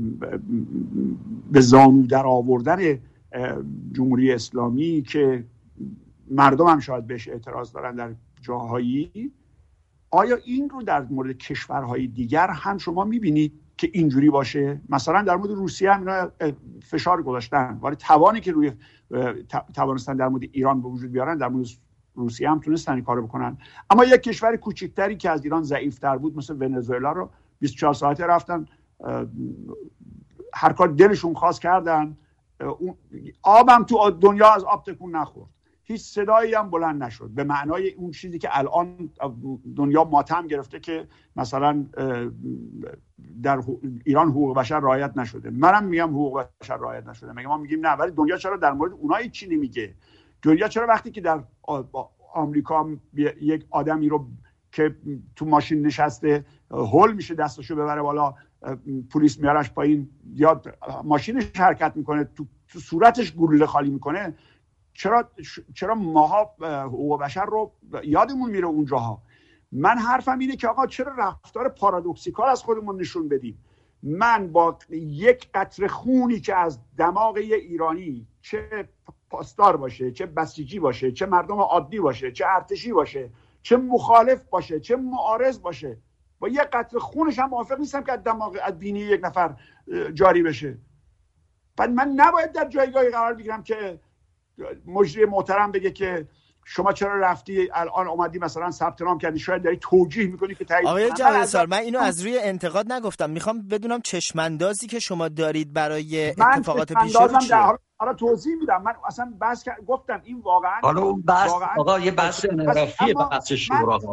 F: به زانو در آوردن جمهوری اسلامی که مردم هم شاید بهش اعتراض دارن در جاهایی. آیا این رو در مورد کشورهای دیگر هم شما میبینید که اینجوری باشه؟ مثلا در مورد روسیه هم اینا فشار گذاشتن، ولی توانی که روی توانستن در مورد ایران به وجود بیارن در مورد روسیه هم تونستن این کارو بکنن. اما یک کشور کوچکتری که از ایران ضعیف‌تر بود مثل ونزوئلا رو 24 ساعته رفتن هر کار دلشون خواست کردن. آبم تو دنیا از آب تکون نخورد، هیچ صدایی هم بلند نشد، به معنای اون چیزی که الان دنیا ماتم گرفته که مثلا در ایران حقوق بشر رعایت نشده. منم میگم حقوق بشر رعایت نشده، مگه ما میگیم نه؟ ولی دنیا چرا در مورد اونایی چی نمیگه؟ دنیا چرا وقتی که در آمریکا یک آدمی رو که تو ماشین نشسته هول میشه دستشو ببره بالا، پلیس میارش پایین یا ماشینش حرکت میکنه تو صورتش گلوله خالی میکنه، چرا ماها حقوق بشر رو یادمون میره اونجاها؟ من حرفم اینه که آقا چرا رفتار پارادوکسیکال از خودمون نشون بدیم؟ من با یک قطره خونی که از دماغ یه ایرانی، چه پاسدار باشه، چه بسیجی باشه، چه مردم عادی باشه، چه ارتشی باشه، چه مخالف باشه، چه معارض باشه، با یک قطره خونش هم موافق نیستم که از دماغ از بینی یک نفر جاری بشه. بعد من نباید در جایگاهی قرار بگیرم که مجری محترم بگه که شما چرا رفتی الان اومدی مثلا ثبت نام کردی، شاید داری توجیه میکنی که تایید.
D: آقای جوادسار، من اینو از روی انتقاد نگفتم، میخوام بدونم چشماندازی که شما دارید برای اتفاقات پیش رو چیه؟
F: حالا توضیح میدم. من اصلا بحث گفتم این واقعا
A: حالا اون بحث آقا یه بحث انحرافیه، بحث شوراها.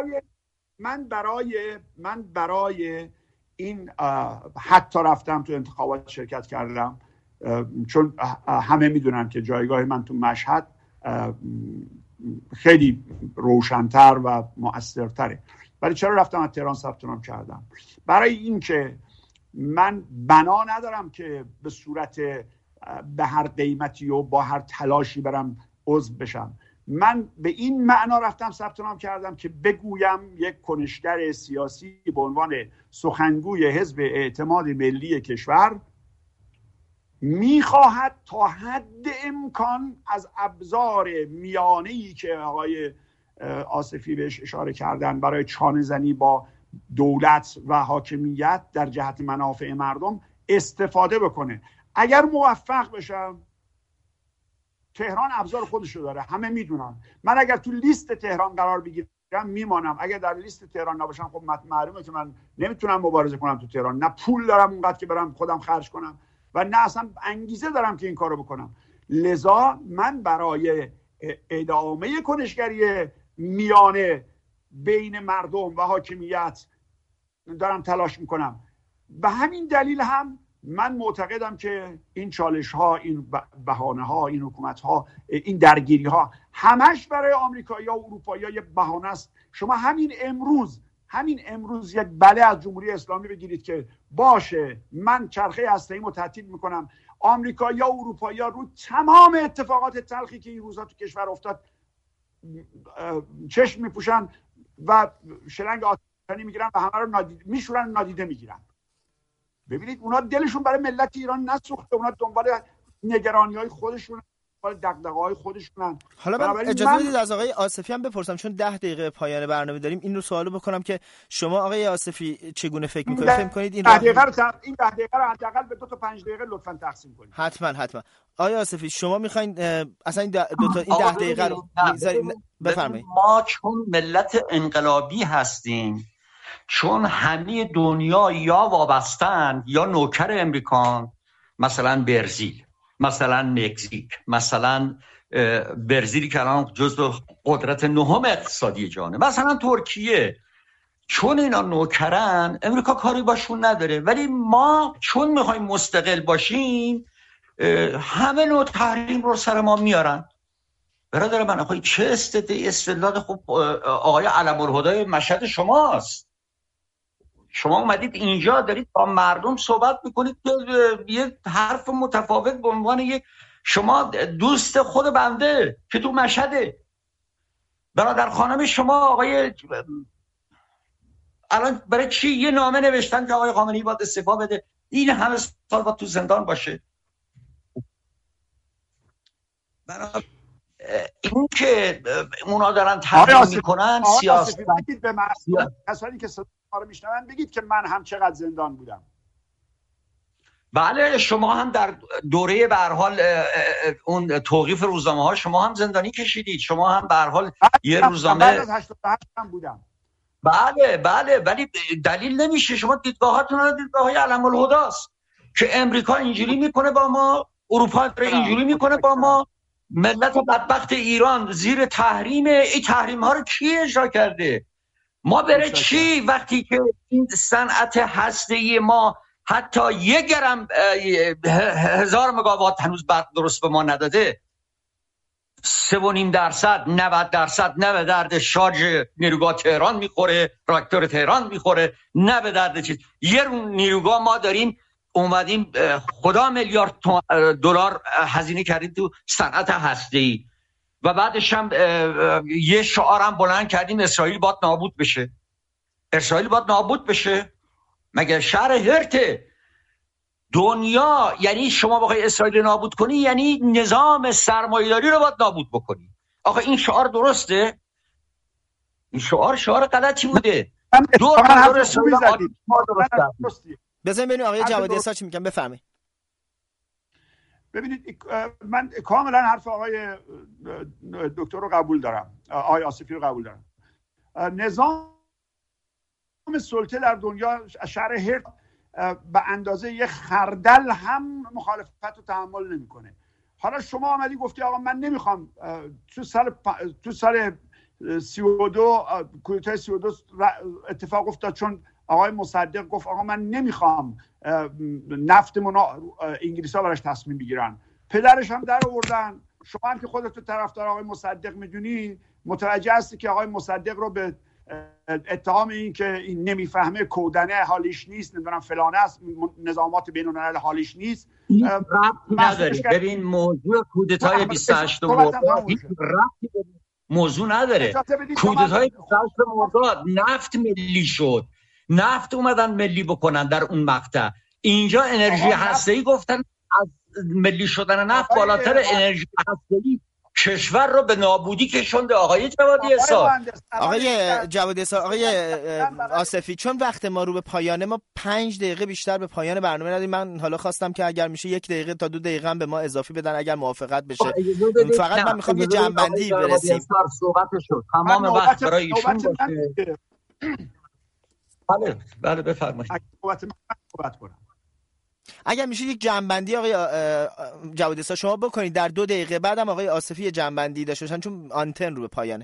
A: من برای این حتی رفتم تو انتخابات شرکت کردم، چون همه میدونن که جایگاه من تو مشهد خیلی روشن‌تر و مؤثرتره. ولی چرا رفتم از تهران ثبت نام کردم؟ برای این که من بنا ندارم که به صورت به هر قیمتی و با هر تلاشی برم عضو بشم. من به این معنا رفتم ثبت نام کردم که بگویم یک کنشگر سیاسی به عنوان سخنگوی حزب اعتماد ملی کشور میخواهد تا حد امکان از ابزار میانه‌ای که آقای آصفی بهش اشاره کردن برای چانه زنی با دولت و حاکمیت در جهت منافع مردم استفاده بکنه. اگر موفق بشم، تهران ابزار خودشو داره، همه میدونن. من اگر تو لیست تهران قرار بگیرم میمانم، اگر در لیست تهران نباشم خب معلومه که من نمیتونم مبارزه کنم تو تهران. نه پول دارم اونقدر که برم خودم خرج کنم و نه اصلا انگیزه دارم که این کارو بکنم. لذا من برای ادامه کنشگری میانه بین مردم و حاکمیت دارم تلاش میکنم. به همین دلیل هم من معتقدم که این چالش ها، این بهانه ها، این حکومت ها، این درگیری ها همش برای آمریکایی ها و اروپایی ها یه بهانه است. شما همین امروز یک بله از جمهوری اسلامی بگیرید که باشه من چرخه هسته‌ایمو تعطیل میکنم، آمریکایی ها و اروپایی ها رو تمام اتفاقات تلخی که این روزها تو کشور افتاد چشم میپوشن و شلنگ آتشی میگیرن و همه رو میشورن، نادیده میگیرن.
F: ببینید اونا دلشون برای ملت ایران نسوخته، اونا دنبال نگرانی‌های خودشون، دنبال دغدغه‌های خودشونن.
D: حالا من اجازه بدید از آقای آصفی هم بپرسم، چون 10 دقیقه پایان برنامه داریم، این رو سوالو بکنم که شما آقای آصفی چگونه فکر می‌کنید؟ فکر می‌کنید این 10 دقیقه
F: رو حداقل به 2 تا 5 دقیقه لطفاً تقسیم کنید.
D: حتما. آقای آصفی شما می‌خواید اصلا این 10 دقیقه رو بفرمایید.
A: ما چون ملت انقلابی هستیم، چون همه دنیا یا وابستن یا نوکر امریکان، مثلا برزیل، مثلا مکزیک، مثلا برزیلی که الان جزو قدرت نهم اقتصادی جهانه، مثلا ترکیه، چون اینا نوکرن امریکا کاری باشون نداره. ولی ما چون میخوایم مستقل باشیم همه نوع تحریم رو سر ما میارن. برادر من آخه چه استدلال خوب آقای علم الهدی مشهد شماست. شما اومدید اینجا دارید با مردم صحبت میکنید که یه حرف متفاوت به عنوان یک شما دوست خود بنده که تو مشهده. برادر خانم شما آقای الان برای چی یه نامه نوشتن که آقای خامنه‌ای باید استعفا بده؟ این همه سال باید تو زندان باشه. این که اونا دارن تحریم میکنن سیاست.
F: بگید به کسانی که صدا ما رو میشنون بگید که من هم چقدر زندان بودم.
A: بله شما هم در دوره به هر حال اون توقیف روزنامه ها شما هم زندانی کشیدید. شما هم به هر حال یه روزنامه
F: بعد از 88 هم بودم.
A: بله ولی دلیل نمیشه. شما دیدگاهاتون دیدگاه‌های علم الهدی است که امریکا اینجوری میکنه با ما، اروپا اینجوری میکنه با ما. ملت بدبخت ایران زیر تحریم. این تحریم ها رو کی اجرا کرده؟ ما برای چی وقتی که این صنعت هسته‌ای ما حتی 1 گرم 1000 مگاوات هنوز برق درست به ما نداده، 3.5%، 90% نه به درد شارژ نیروگاه تهران میخوره، راکتور تهران میخوره، نه به درد چیز. یه نیروگاه ما داریم اومدیم خدا میلیارد دلار هزینه کردیم تو صنعت هسته‌ای و بعدش هم یه شعارم بلند کردیم اسرائیل باید نابود بشه. اسرائیل باید نابود بشه؟ مگه شهر هرته دنیا یعنی شما بخوای اسرائیل نابود کنی یعنی نظام سرمایه‌داری رو باید نابود بکنی؟ آخه این شعار درسته؟ این شعار غلطی بوده. دور اسرائیل
D: درسته. بزنید ببینیم آقای جوادی اسحاق چی میگن. بفرمایید.
F: ببینید من کاملا حرف آقای دکتر رو قبول دارم، آقای آصفی رو قبول دارم. نظام سلطه در دنیا شهر هرت به اندازه یه خردل هم مخالفت رو تحمل نمیکنه. حالا شما آمدی گفتی آقا من نمیخوام تو سال 32 کودتای 32 اتفاق افتاد چون آقای مصدق گفت آقا من نمیخوام نفتمون انگلیس‌ها براش تصمیم بگیرن. پدرش هم در آوردن. شما هم که خودت تو طرفدار آقای مصدق میدونی متوجه هستی که آقای مصدق رو به اتهام این که این نمیفهمه، کودنه حالیش نیست، نمیدونم فلانه است، نظامات بین‌الملل حالیش نیست.
A: نداره. ببین موضوع کودتای 28 مرداد هیچ ربطی به موضوع نداره. کودتای 28 مرداد نفت ملی شد. نفت اومدن ملی بکنن در اون مقطع. اینجا انرژی هسته‌ای گفتن از ملی شدن نفت بالاتر انرژی هسته‌ای کشور رو به نابودی کشونده. آقای جوادی اسحاق،
D: آقای آصفی، چون وقت ما رو به پایانه، ما 5 دقیقه بیشتر به پایان برنامه نداریم. من حالا خواستم که اگر میشه 1 دقیقه تا 2 دقیقه هم به ما اضافی بدن اگر موافقت بشه. فقط من میخوام یه جنبندی برسیم.
A: تمام وقت برای ایشون باشه. بله بفرمایید.
D: اگر میشه یک جنبندی آقای جوادی اسحاق شما بکنید در 2 دقیقه، بعدم آقای آصفی جنبندی داشته باشن چون آنتن رو به پایانه.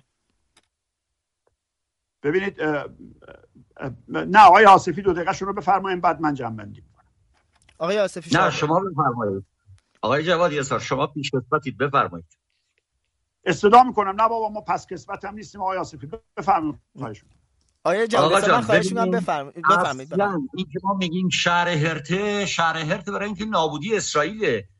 F: ببینید نه آقای آصفی 2 دقیقه شون رو بفرمایید بعد من جنبندی میکنم.
D: آقای آصفی
A: نه شما بفرمایید. آقای جوادی اسحاق شما پیشکسوتید، بفرمایید.
F: استدعا میکنم نه بابا ما پس کسبت هم نیستیم. آقای آصفی بفرمایید. خواهش می‌کنم.
D: آقای جوادی اسحاق من خواهش می‌کنم بفرمایید.
A: این که ما میگیم شهر هرته برای اینکه نابودی اسرائیل.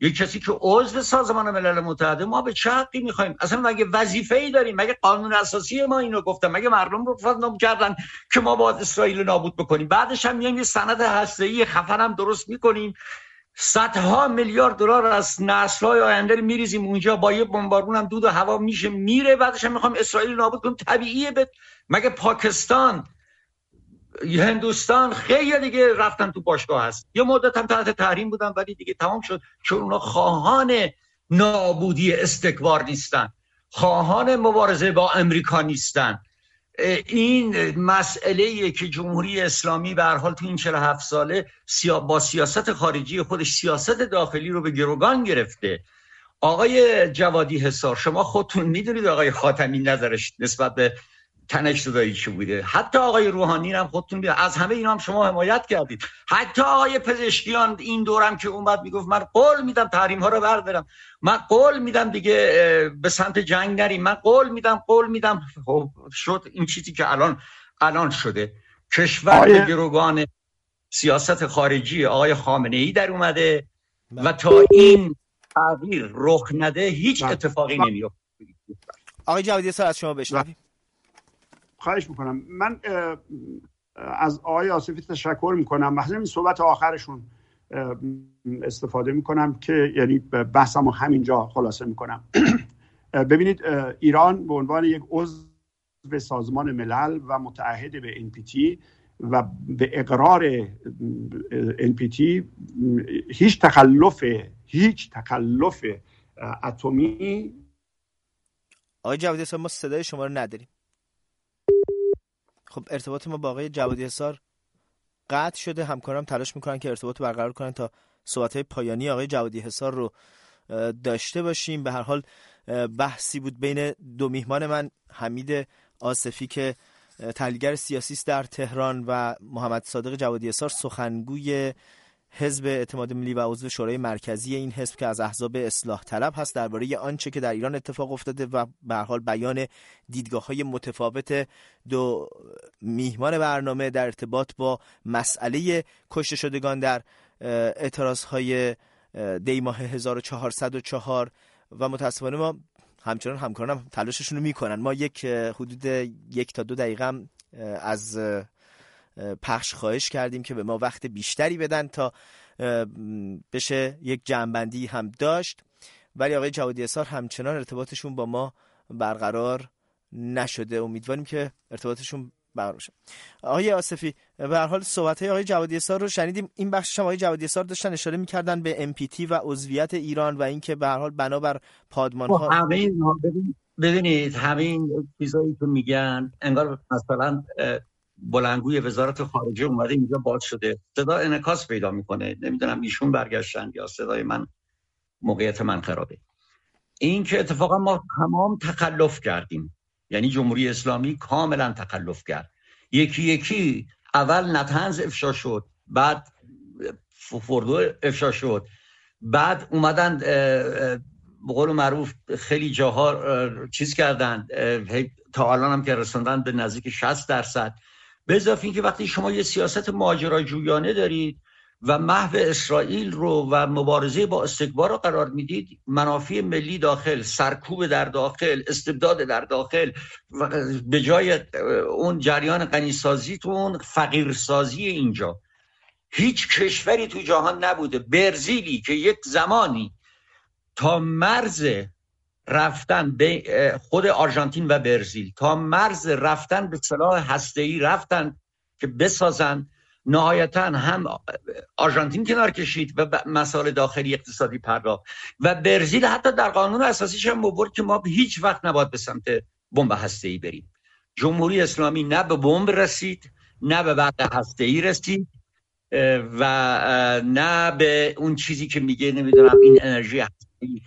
A: یک کسی که عضو سازمان ملل متحد، ما به چه حقی میخوایم؟ اصلا مگه وظیفه‌ای داریم؟ مگه قانون اساسی ما اینو گفته؟ مگه مردم رو فهم کردن که ما باید اسرائیل نابود بکنیم؟ بعدش هم میایم یه سند هسته‌ای خفن هم درست میکنیم، صدها میلیارد دلار از نسل‌های آینده رو میریزیم اونجا، با یه بمبارون هم دود و هوا میشه میره، بعدش هم میخوایم اسرائیل نابود کنیم. طبیعیه. مگه پاکستان، هندوستان خیلی دیگه رفتن تو باشگاه هست، یه مدت هم تحت تحریم بودن ولی دیگه تمام شد، چون اونا خواهان نابودی استکبار نیستن، خواهان مبارزه با امریکا نیستن. این مسئله‌ایه که جمهوری اسلامی به هر حال تو این 47 ساله با سیاست خارجی خودش سیاست داخلی رو به گروگان گرفته. آقای جوادی حصار، شما خودتون میدونید آقای خاتمی نظرش نسبت به تنش زدایی چه بوده، حتی آقای روحانی هم خودتون میدونید، از همه اینا هم شما حمایت کردید، حتی آقای پزشکیان این دورم که اومد میگفت من قول میدم تحریم ها رو بردارم، من قول میدم دیگه به سمت جنگ نریم، من قول میدم. شد این چیزی که الان شده. کشور به گروگان سیاست خارجی آقای خامنه‌ای در اومده و تا این تغییر رخ نده هیچ اتفاقی نمیفته.
D: آقای جوادی حصار از شما بشنویم.
F: خواهش میکنم. من از آقای آصفی تشکر میکنم. مثلا این صحبت آخرشون استفاده میکنم که یعنی بحثمو همینجا خلاصه میکنم. ببینید، ایران به عنوان یک عضو سازمان ملل و متعهد به NPT و به اقرار NPT هیچ تخلف اتمی.
D: آقای جوادی حصار ما صدای شما رو نداریم. خب ارتباط ما با آقای جوادی حصار قطع شده. همکارم تلاش میکنن که ارتباط برقرار کنن تا صحبت‌های پایانی آقای جوادی حصار رو داشته باشیم. به هر حال بحثی بود بین دو میهمان من، حمید آصفی که تحلیلگر سیاسی است در تهران و محمد صادق جوادی حصار، سخنگوی حزب اعتماد ملی و عضو شورای مرکزی این حزب که از احزاب اصلاح طلب هست، درباره آنچه که در ایران اتفاق افتاده و به هر حال بیان دیدگاه‌های متفاوت دو میهمان برنامه در ارتباط با مسئله کشته شدگان در اعتراض‌های دی ماه 1404 و متأسفانه ما همچنان همکارانم تلاششون رو میکنن. ما حدود 1 تا 2 دقیقه از پخش خواهش کردیم که به ما وقت بیشتری بدن تا بشه یک جمع‌بندی هم داشت، ولی آقای جوادی حصار همچنان ارتباطشون با ما برقرار نشده. امیدواریم که ارتباطشون برقرار شه. آقای آصفی، به هر حال صحبت‌های آقای جوادی حصار رو شنیدیم. این بخشش هم آقای جوادی حصار داشتن اشاره می‌کردن به NPT و عضویت ایران و اینکه به هر حال بنابر پادمان‌ها
A: ببینید همین چیزایی که میگن انگار مثلا بلندگوی وزارت خارجه اومده اینجا باز شده، صدا انعکاس پیدا میکنه. نمیدونم ایشون برگشتن یا صدای من، موقعیت من خرابه. این که اتفاقا ما تمام تخلف کردیم، یعنی جمهوری اسلامی کاملا تخلف کرد. یکی یکی اول نتنز افشا شد، بعد فوردو افشا شد، بعد اومدن به قول معروف خیلی جاها چیز کردن، تا الان هم که رسوندن به نزدیک 60%. به اضافه این که وقتی شما یه سیاست ماجراجویانه دارید و محو اسرائیل رو و مبارزه با استکبار رو قرار میدید، منافع ملی داخل، سرکوب در داخل، استبداد در داخل، به جای اون جریان غنیسازیتون فقیرسازی اینجا. هیچ کشوری تو جهان نبوده، برزیلی که یک زمانی تا مرز رفتن به خود آرژانتین و برزیل، تا مرز رفتن به سلاح هسته‌ای رفتن که بسازن، نهایتا هم آرژانتین کنار کشید و مسائل داخلی اقتصادی پرداخت و برزیل حتی در قانون اساسیش هم آورد که ما هیچ وقت نباید به سمت بمب هسته‌ای بریم. جمهوری اسلامی نه به بمب رسید، نه به برق هسته‌ای رسید و نه به اون چیزی که میگه نمیدونم این انرژی هسته‌ای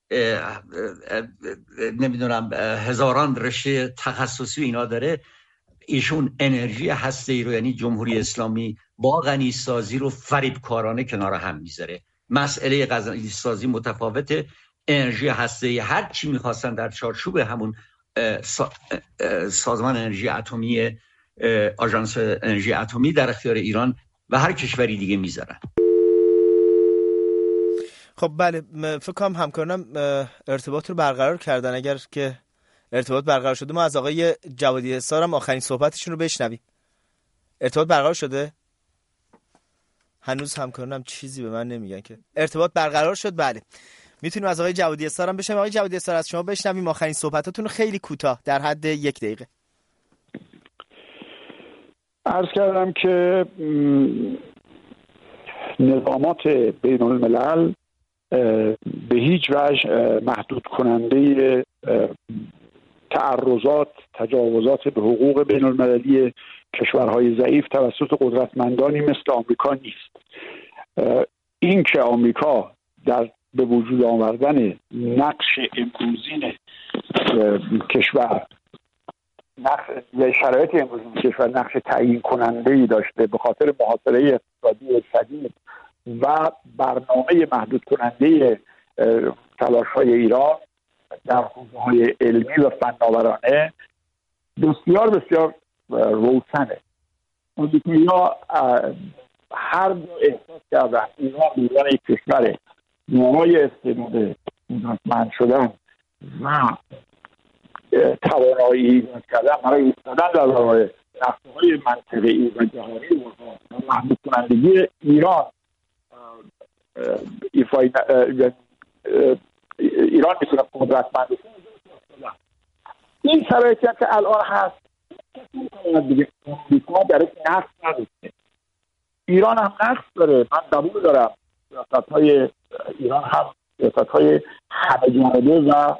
A: نمیدونم هزاران رشته تخصصی اینا داره. ایشون انرژی هسته‌ای رو، یعنی جمهوری اسلامی، با غنیسازی رو فریبکارانه کنار هم میذاره. مسئله غنیسازی متفاوته، انرژی هسته‌ای هر چی میخواستن در چارچوب همون سازمان انرژی اتمی، آژانس انرژی اتمی در اختیار ایران و هر کشوری دیگه میذارن.
D: خب بله، فکر کنم همکارانم ارتباط رو برقرار کردن. اگر که ارتباط برقرار شده ما از آقای جوادی حصار هم آخرین صحبتشون رو بشنویم. ارتباط برقرار شده؟ هنوز همکارانم چیزی به من نمیگن که ارتباط برقرار شد. بله، میتونیم از آقای جوادی حصار هم بشنویم. آقای جوادی حصار از شما بشنویم آخرین صحبتاتون رو خیلی کوتاه در حد 1 دقیقه.
F: عرض کردم که نظامات بین الملل به هیچ وجه محدود کننده تعرضات، تجاوزات به حقوق بین المللی کشورهای ضعیف توسط قدرتمندانی مثل آمریکا نیست. این که آمریکا در به وجود آوردن نقش امروزین کشور، شرایط امروزین کشور نقش تعیین کننده‌ای داشته به خاطر محاصره اقتصادی شدید و برنامه محدود کننده تلاش‌های ایران در حوزه‌های علمی و فناورانه بسیار بسیار روشنه. آمریکایی‌ها هر دو احساس کردن ایران به عنوان یک کشور دارای استعداد قدرتمند شدن و توانایی ایجاد کردن برای ایستادن در برابر نقشه‌های منطقه‌ای و جهانی و محدود کنندگی ایران ایران میتونه قدرتمند بشه. این شرایطی که الان هست دیگه آمریکا در یک نقص نداشته، ایران هم نقص داره. من قبول دارم سیاست‌های ایران هم سیاست‌های همه جانبه و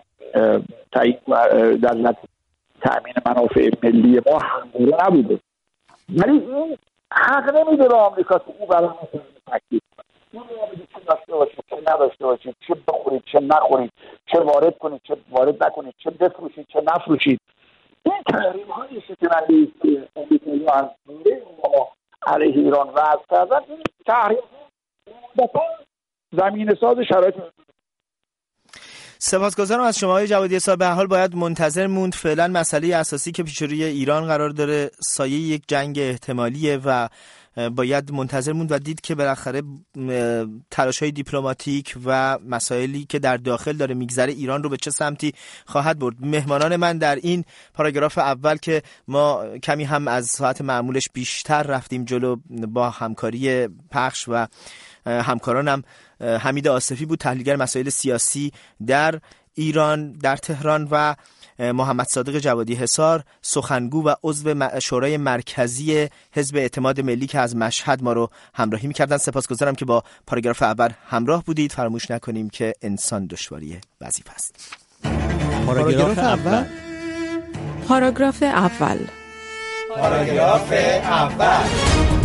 F: در تأمین منافع ملی ما همگونه نبوده، ولی این حق نمیده به آمریکا که او برای ما تکلیف کنه. اون چه داشته باشید چه نداشته باشید، چه بخورید چه نخورید، چه وارد کنید چه وارد نکنید، چه بفروشید چه نفروشید. این تحریم‌های شکننده که آمریکایی‌ها از ما علیه ایران وضع کردن، این تحریم‌ها زمینه ساز شرایط.
D: سپاسگزارم از شما آقای جوادی حصار. به هر حال باید منتظر موند. فعلا مسئله اساسی که پیش روی ایران قرار داره سایه یک جنگ احتمالیه و باید منتظر موند و دید که بالاخره تلاش‌های دیپلماتیک و مسائلی که در داخل داره میگذره ایران رو به چه سمتی خواهد برد. مهمانان من در این پاراگراف اول که ما کمی هم از ساعت معمولش بیشتر رفتیم جلو با همکاری پخش و همکارانم حمید آصفی بود، تحلیلگر مسائل سیاسی در ایران در تهران، و محمد صادق جوادی حصار، سخنگو و عضو شورای مرکزی حزب اعتماد ملی که از مشهد ما رو همراهی می‌کردن. سپاسگزارم که با پاراگراف اول همراه بودید. فراموش نکنیم که انسان دشواری وظیفه است.
E: پاراگراف اول.
B: پاراگراف اول.
C: پاراگراف اول.